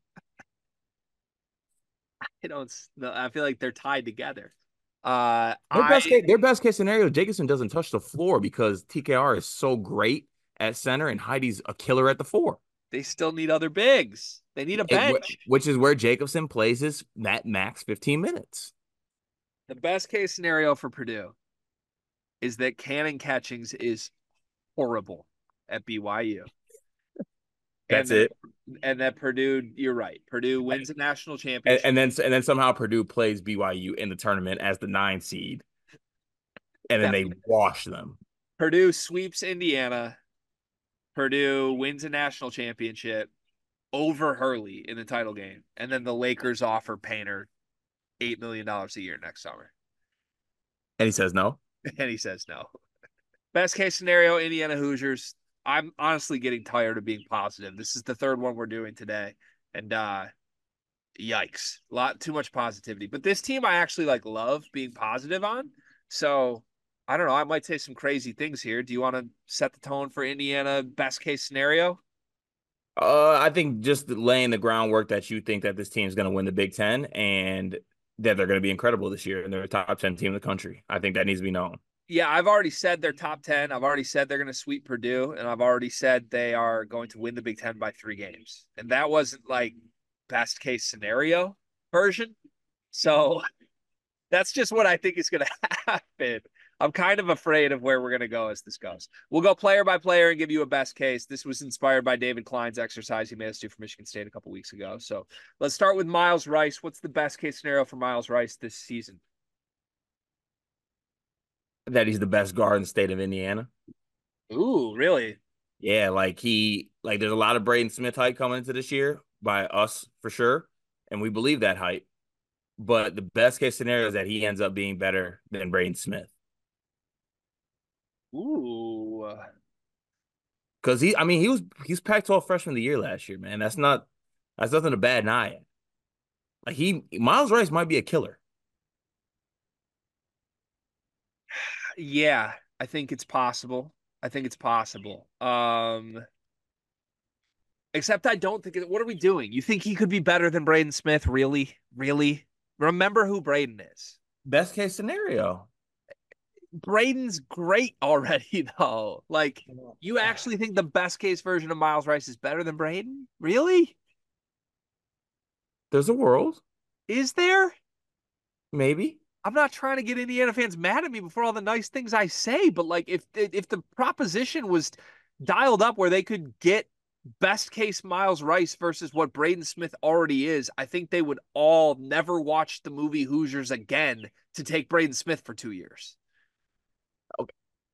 C: I feel like they're tied together.
D: Their best case scenario, Jacobson doesn't touch the floor because TKR is so great at center and Heidi's a killer at the 4.
C: They still need other bigs. They need a bench.
D: Which is where Jacobson plays that max 15 minutes.
C: The best case scenario for Purdue is that Cannon Catchings is horrible at BYU.
D: That's it.
C: And that Purdue, you're right. Purdue wins a national championship.
D: And then somehow Purdue plays BYU in the tournament as the 9 seed. And then they wash them.
C: Purdue sweeps Indiana. Purdue wins a national championship over Hurley in the title game. And then the Lakers offer Painter $8 million a year next summer.
D: And he says no?
C: And he says no. Best case scenario, Indiana Hoosiers I'm honestly getting tired of being positive. This is the third one we're doing today. And yikes. A lot too much positivity. But this team I actually love being positive on. So I don't know. I might say some crazy things here. Do you want to set the tone for Indiana best case scenario?
D: I think just laying the groundwork that you think that this team is going to win the Big Ten and that they're going to be incredible this year and they're a top 10 team in the country. I think that needs to be known.
C: Yeah, I've already said they're top 10. I've already said they're going to sweep Purdue, and I've already said they are going to win the Big Ten by 3 games. And that wasn't best case scenario version. So that's just what I think is going to happen. I'm kind of afraid of where we're going to go as this goes. We'll go player by player and give you a best case. This was inspired by David Klein's exercise he made us do for Michigan State a couple weeks ago. So let's start with Miles Rice. What's the best case scenario for Miles Rice this season?
D: That he's the best guard in the state of Indiana.
C: Ooh, really?
D: Yeah, there's a lot of Braden Smith hype coming into this year by us for sure, and we believe that hype. But the best case scenario is that he ends up being better than Braden Smith.
C: Ooh.
D: Because he was Pac-12 freshman of the year last year, man. That's nothing to bat an eye at. Miles Rice might be a killer.
C: Yeah, I think it's possible. Except I don't think what are we doing? You think he could be better than Braden Smith? Really? Really? Remember who Braden is.
D: Best case scenario.
C: Braden's great already, though. You actually think the best case version of Miles Rice is better than Braden? Really?
D: There's a world.
C: Is there?
D: Maybe.
C: I'm not trying to get Indiana fans mad at me before all the nice things I say, but if the proposition was dialed up where they could get best case Miles Rice versus what Braden Smith already is, I think they would all never watch the movie Hoosiers again to take Braden Smith for 2 years.
D: Okay.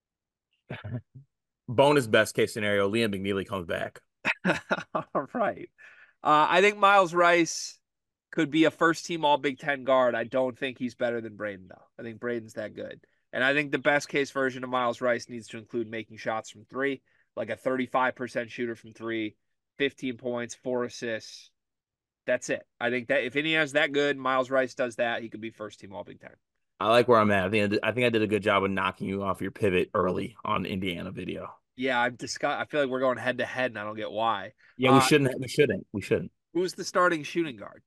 D: Bonus best case scenario, Liam McNeely comes back.
C: All right. I think Miles Rice could be a first-team All-Big Ten guard. I don't think he's better than Braden, though. I think Braden's that good. And I think the best-case version of Miles Rice needs to include making shots from three, like a 35% shooter from three, 15 points, 4 assists. That's it. I think that if Indiana's that good, Miles Rice does that, he could be first-team All-Big Ten.
D: I like where I'm at. I think I did a good job of knocking you off your pivot early on Indiana video.
C: Yeah, I feel like we're going head-to-head, and I don't get why.
D: Yeah, we shouldn't.
C: Who's the starting shooting guard?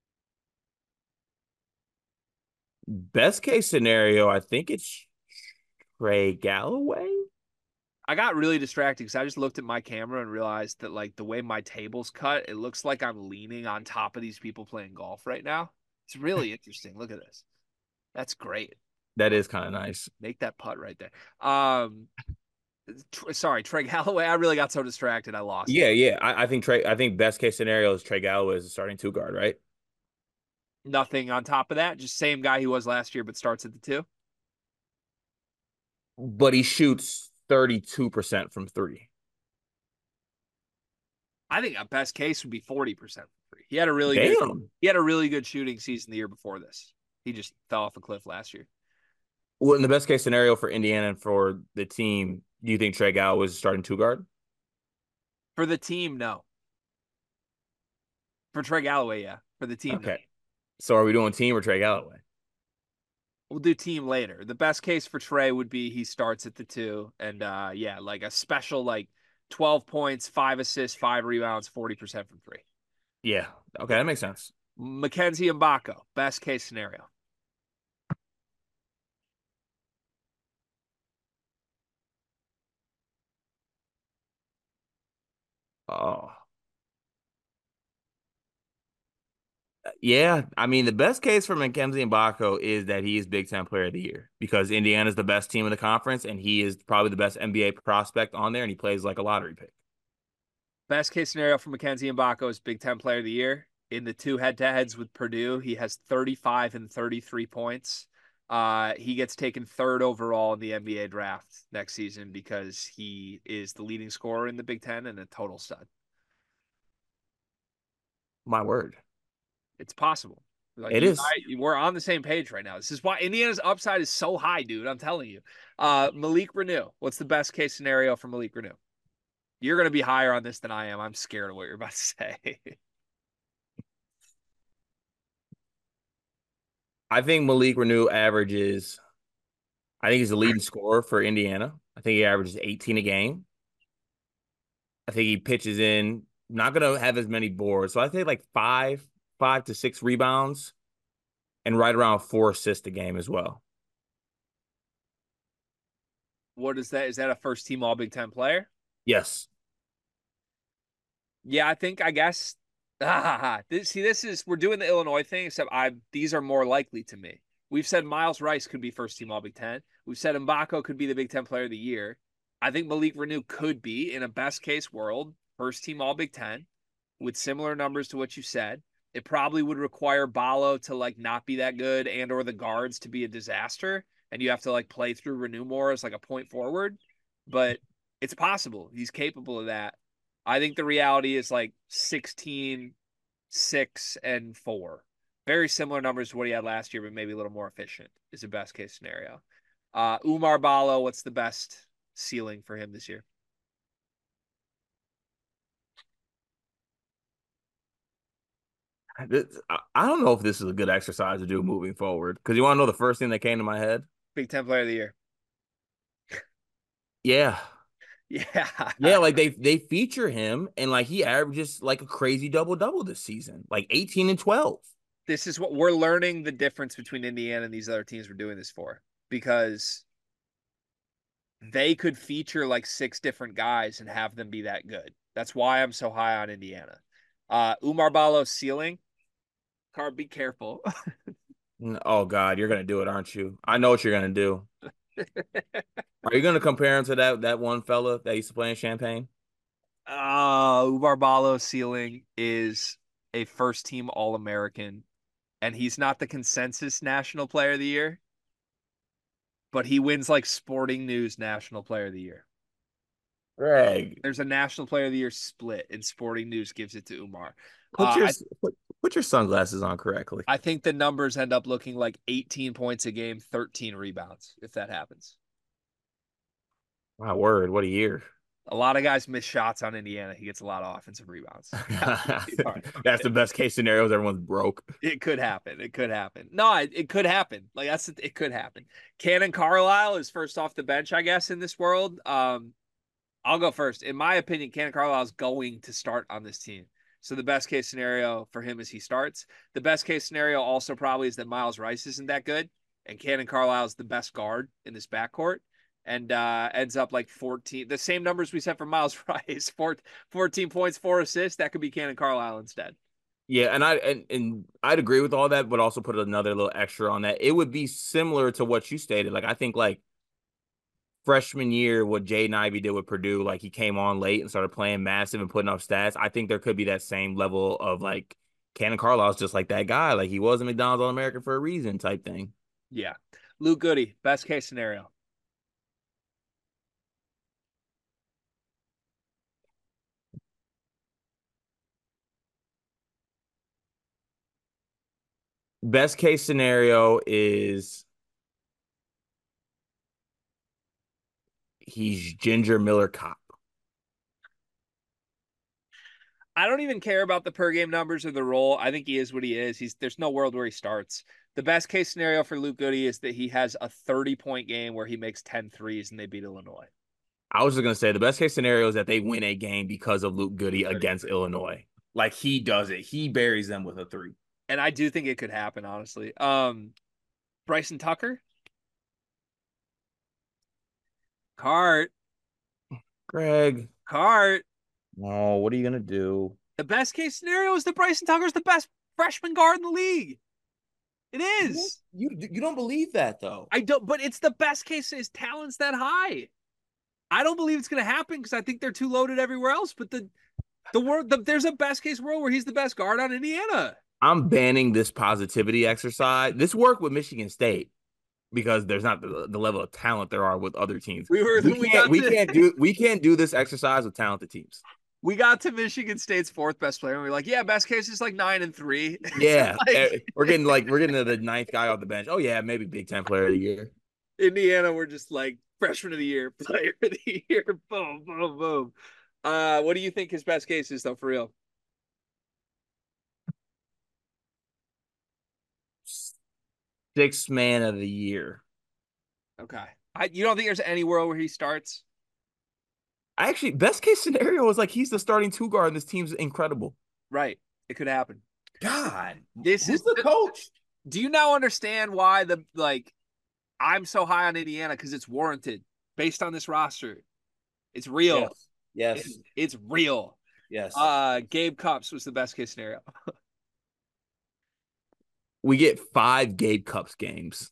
D: Best case scenario, I think it's Trey Galloway.
C: I got really distracted because I just looked at my camera and realized that the way my table's cut, it looks like I'm leaning on top of these people playing golf right now. It's really interesting. Look at this. That's great.
D: That is kind of nice.
C: Make that putt right there. Sorry, Trey Galloway. I really got so distracted I lost.
D: Yeah. I think best case scenario is Trey Galloway as a starting 2 guard, right?
C: Nothing on top of that. Just same guy he was last year, but starts at the 2.
D: But he shoots 32% from 3.
C: I think a best case would be 40% from 3. He had a really good shooting season the year before this. He just fell off a cliff last year.
D: Well, in the best case scenario for Indiana and for the team, do you think Trey Galloway was starting 2 guard?
C: For the team, no. For Trey Galloway, yeah. For the team,
D: okay.
C: No.
D: So are we doing team or Trey Galloway?
C: We'll do team later. The best case for Trey would be he starts at the 2 and a special 12 points, 5 assists, 5 rebounds, 40% from 3.
D: Yeah. Okay, that makes sense.
C: Mackenzie Mbako, best case scenario.
D: Oh. Yeah, I mean, the best case for Mackenzie Mbako is that he is Big Ten Player of the Year because Indiana's the best team in the conference, and he is probably the best NBA prospect on there, and he plays like a lottery pick.
C: Best case scenario for Mackenzie Mbako is Big Ten Player of the Year. In the 2 head-to-heads with Purdue, he has 35 and 33 points. He gets taken 3rd overall in the NBA draft next season because he is the leading scorer in the Big Ten and a total stud.
D: My word.
C: It's possible.
D: It is.
C: We're on the same page right now. This is why Indiana's upside is so high, dude. I'm telling you. Malik Reneau. What's the best case scenario for Malik Reneau? You're going to be higher on this than I am. I'm scared of what you're about to say.
D: I think Malik Reneau averages, I think he's the leading scorer for Indiana. I think he averages 18 a game. I think he pitches in, not going to have as many boards. So I think like five to six rebounds and right around 4 assists a game as well.
C: What is that? Is that a first team All Big Ten player?
D: Yes.
C: Yeah, I guess. This is, we're doing the Illinois thing, except these are more likely to me. We've said Miles Rice could be first team All Big Ten. We've said Mbako could be the Big Ten Player of the Year. I think Malik Reneau could be, in a best case world, first team All Big Ten with similar numbers to what you said. It probably would require Ballo to like not be that good and or the guards to be a disaster. And you have to like play through Reneau more as like a point forward. But it's possible. He's capable of that. I think the reality is like 16, 6, and 4. Very similar numbers to what he had last year, but maybe a little more efficient is the best case scenario. Oumar Ballo, what's the best ceiling for him this year?
D: I don't know if this is a good exercise to do moving forward, because you want to know the first thing that came to my head?
C: Big Ten Player of the Year.
D: Yeah.
C: Yeah.
D: Yeah, like they feature him, and like he averages like a crazy double-double this season, like 18 and 12.
C: This is what we're learning, the difference between Indiana and these other teams we're doing this for, because they could feature like 6 different guys and have them be that good. That's why I'm so high on Indiana. Oumar Ballo's ceiling. Car, be careful.
D: Oh God, you're gonna do it, aren't you? I know what you're gonna do. Are you gonna compare him to that one fella that used to play in Champaign?
C: Oumar Ballo's ceiling is a first team All-American, and he's not the consensus National Player of the Year, but he wins like Sporting News National Player of the Year.
D: Greg,
C: There's a National Player of the Year split, and Sporting News gives it to Oumar.
D: put your sunglasses on correctly.
C: I think the numbers end up looking like 18 points a game, 13 rebounds, if that happens.
D: My word, what a year.
C: A lot of guys miss shots on Indiana. He gets a lot of offensive rebounds.
D: That's the best case scenario. Everyone's broke.
C: It could happen. It could happen. No, it could happen. Like it could happen. Cannon Carlisle is first off the bench, I guess, in this world. I'll go first. In my opinion, Cannon Carlisle is going to start on this team. So the best case scenario for him is he starts. The best case scenario also probably is that Miles Rice isn't that good, and Cannon Carlisle is the best guard in this backcourt, and ends up like 14. The same numbers we said for Miles Rice, 14 points, 4 assists. That could be Cannon Carlisle instead.
D: Yeah, and I'd agree with all that, but also put another little extra on that. It would be similar to what you stated. Like I think like freshman year, what Jaden Ivey did with Purdue, like he came on late and started playing massive and putting up stats. I think there could be that same level of like Cannon Carlisle's just like that guy. Like he was a McDonald's All-American for a reason type thing.
C: Yeah. Luke Goody, best case scenario.
D: Best case scenario is he's Ginger Miller Cop.
C: I don't even care about the per game numbers or the role. I think he is what he is. There's no world where he starts. The best case scenario for Luke Goody is that he has a 30-point game where he makes 10 threes and they beat Illinois.
D: I was just going to say the best case scenario is that they win a game because of Luke Goody against Illinois. Like he does it. He buries them with a 3.
C: And I do think it could happen, honestly. Bryson Tucker? Cart.
D: Greg.
C: Cart.
D: No, what are you going to do?
C: The best case scenario is that Bryson Tucker's the best freshman guard in the league. It is.
D: You don't believe that, though.
C: I don't, but it's the best case. His talent's that high. I don't believe it's going to happen because I think they're too loaded everywhere else. But there's a best case world where he's the best guard on Indiana.
D: I'm banning this positivity exercise. This worked with Michigan State because there's not the level of talent there are with other teams. We can't do this exercise with talented teams.
C: We got to Michigan State's 4th best player, and we're like, yeah, best case is like 9 and 3.
D: Yeah, we're getting to the 9th guy off the bench. Oh yeah, maybe Big Ten Player of the Year.
C: Indiana, we're just like freshman of the year, player of the year, boom, boom, boom. What do you think his best case is, though, for real?
D: Sixth man of the year.
C: Okay. You don't think there's any world where he starts?
D: I actually, best case scenario is like he's the starting two guard and this team's incredible.
C: Right. It could happen.
D: God,
C: Who's
D: the coach?
C: Do you now understand why I'm so high on Indiana? Because it's warranted based on this roster. It's real.
D: Yes.
C: It's real.
D: Yes.
C: Gabe Cupps was the best case scenario.
D: We get 5 Gabe Cupps games.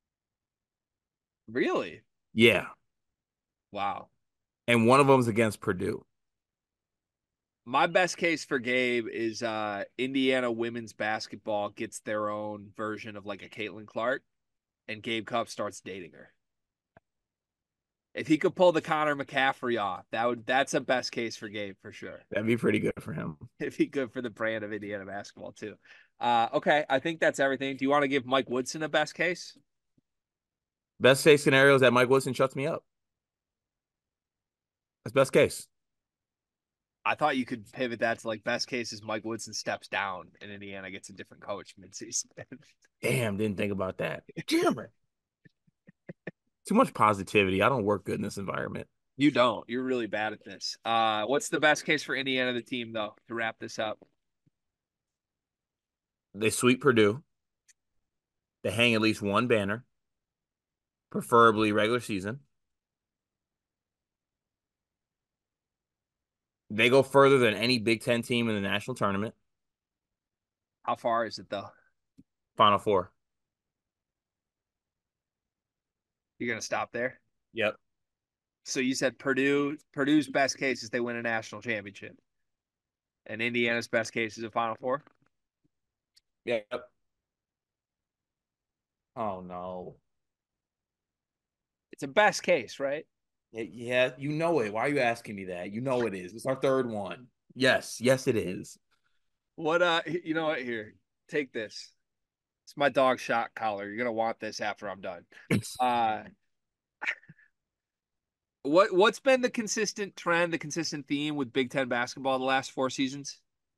C: Really?
D: Yeah.
C: Wow.
D: And one of them is against Purdue.
C: My best case for Gabe is Indiana women's basketball gets their own version of like a Caitlin Clark, and Gabe Cupps starts dating her. If he could pull the Connor McCaffrey off, that's a best case for Gabe for sure.
D: That'd be pretty good for him.
C: It'd be good for the brand of Indiana basketball too. Okay, I think that's everything. Do you want to give Mike Woodson a best case?
D: Best case scenario is that Mike Woodson shuts me up. That's best case.
C: I thought you could pivot that to like best case is Mike Woodson steps down and Indiana gets a different coach midseason.
D: Damn, didn't think about that. Damn it. Too much positivity. I don't work good in this environment.
C: You don't. You're really bad at this. What's the best case for Indiana, the team, though, to wrap this up?
D: They sweep Purdue. They hang at least one banner, preferably regular season. They go further than any Big Ten team in the national tournament.
C: How far is it, though?
D: Final Four.
C: You're going to stop there?
D: Yep.
C: So you said Purdue's best case is they win a national championship. And Indiana's best case is a Final Four?
D: Yep. Oh, no.
C: It's a best case, right?
D: Yeah, you know it. Why are you asking me that? You know it is. It's our third one. Yes, it is.
C: What, you know what? Here, take this. It's my dog shot collar. You're going to want this after I'm done. What's been the consistent trend, the consistent theme with Big Ten basketball the last 4 seasons?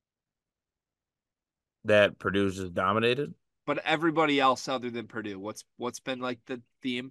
D: That Purdue's just dominated?
C: But everybody else other than Purdue, what's been like the theme?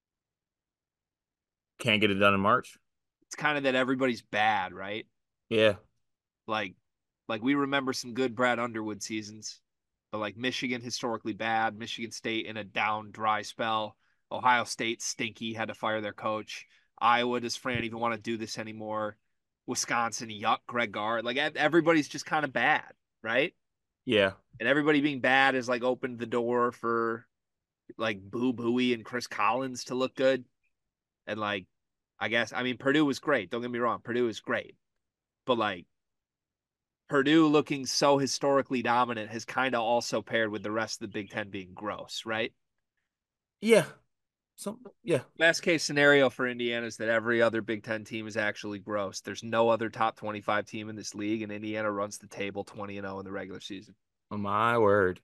D: Can't get it done in March.
C: It's kind of that everybody's bad, right?
D: Yeah.
C: Like we remember some good Brad Underwood seasons, but like Michigan historically bad, Michigan State in a down, dry spell, Ohio State stinky, had to fire their coach. Iowa, does Fran even want to do this anymore? Wisconsin, yuck, Greg Gard. Like everybody's just kind of bad, right?
D: Yeah.
C: And everybody being bad has like opened the door for like Boo Buie and Chris Collins to look good. And like, I mean, Purdue was great. Don't get me wrong. Purdue is great. But like, Purdue looking so historically dominant has kind of also paired with the rest of the Big Ten being gross, right?
D: Yeah. Yeah.
C: Best case scenario for Indiana is that every other Big Ten team is actually gross. There's no other top 25 team in this league, and Indiana runs the table 20-0 in the regular season.
D: My word.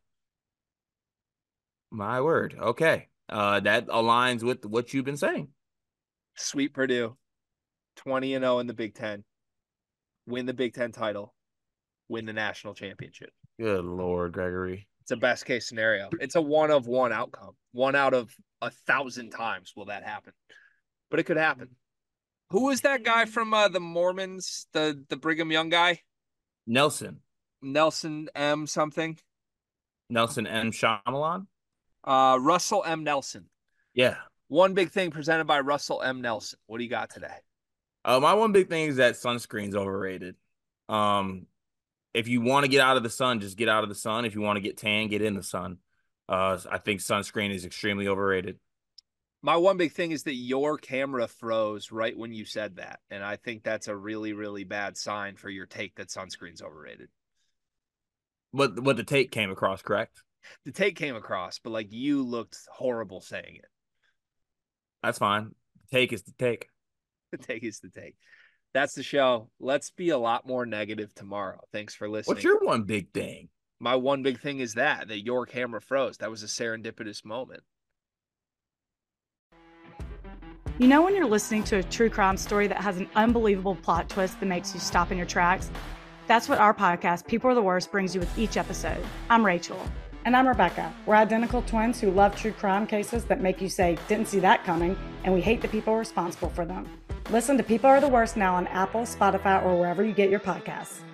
D: Okay. That aligns with what you've been saying.
C: Sweep Purdue, 20-0 in the Big Ten, win the Big Ten title, win the national championship.
D: Good Lord, Gregory.
C: It's a best case scenario. It's a 1-of-1 outcome. 1 out of 1,000 times will that happen, but it could happen. Who was that guy from the Mormons, the Brigham Young guy?
D: Nelson
C: M. something.
D: Nelson M. Shyamalan.
C: Russell M. Nelson.
D: Yeah.
C: One big thing presented by Russell M. Nelson. What do you got today?
D: My one big thing is that sunscreen's overrated. If you want to get out of the sun, just get out of the sun. If you want to get tan, get in the sun. I think sunscreen is extremely overrated.
C: My one big thing is that your camera froze right when you said that. And I think that's a really, really bad sign for your take that sunscreen's overrated.
D: But the take came across, correct?
C: The take came across, but like you looked horrible saying it.
D: That's fine. The take is the take.
C: The take is the take. That's the show. Let's be a lot more negative tomorrow. Thanks for listening.
D: What's your one big thing?
C: My one big thing is that your camera froze. That was a serendipitous moment.
G: You know when you're listening to a true crime story that has an unbelievable plot twist that makes you stop in your tracks? That's what our podcast, People Are the Worst, brings you with each episode. I'm Rachel.
H: And I'm Rebecca. We're identical twins who love true crime cases that make you say, didn't see that coming, and we hate the people responsible for them. Listen to People Are the Worst now on Apple, Spotify, or wherever you get your podcasts.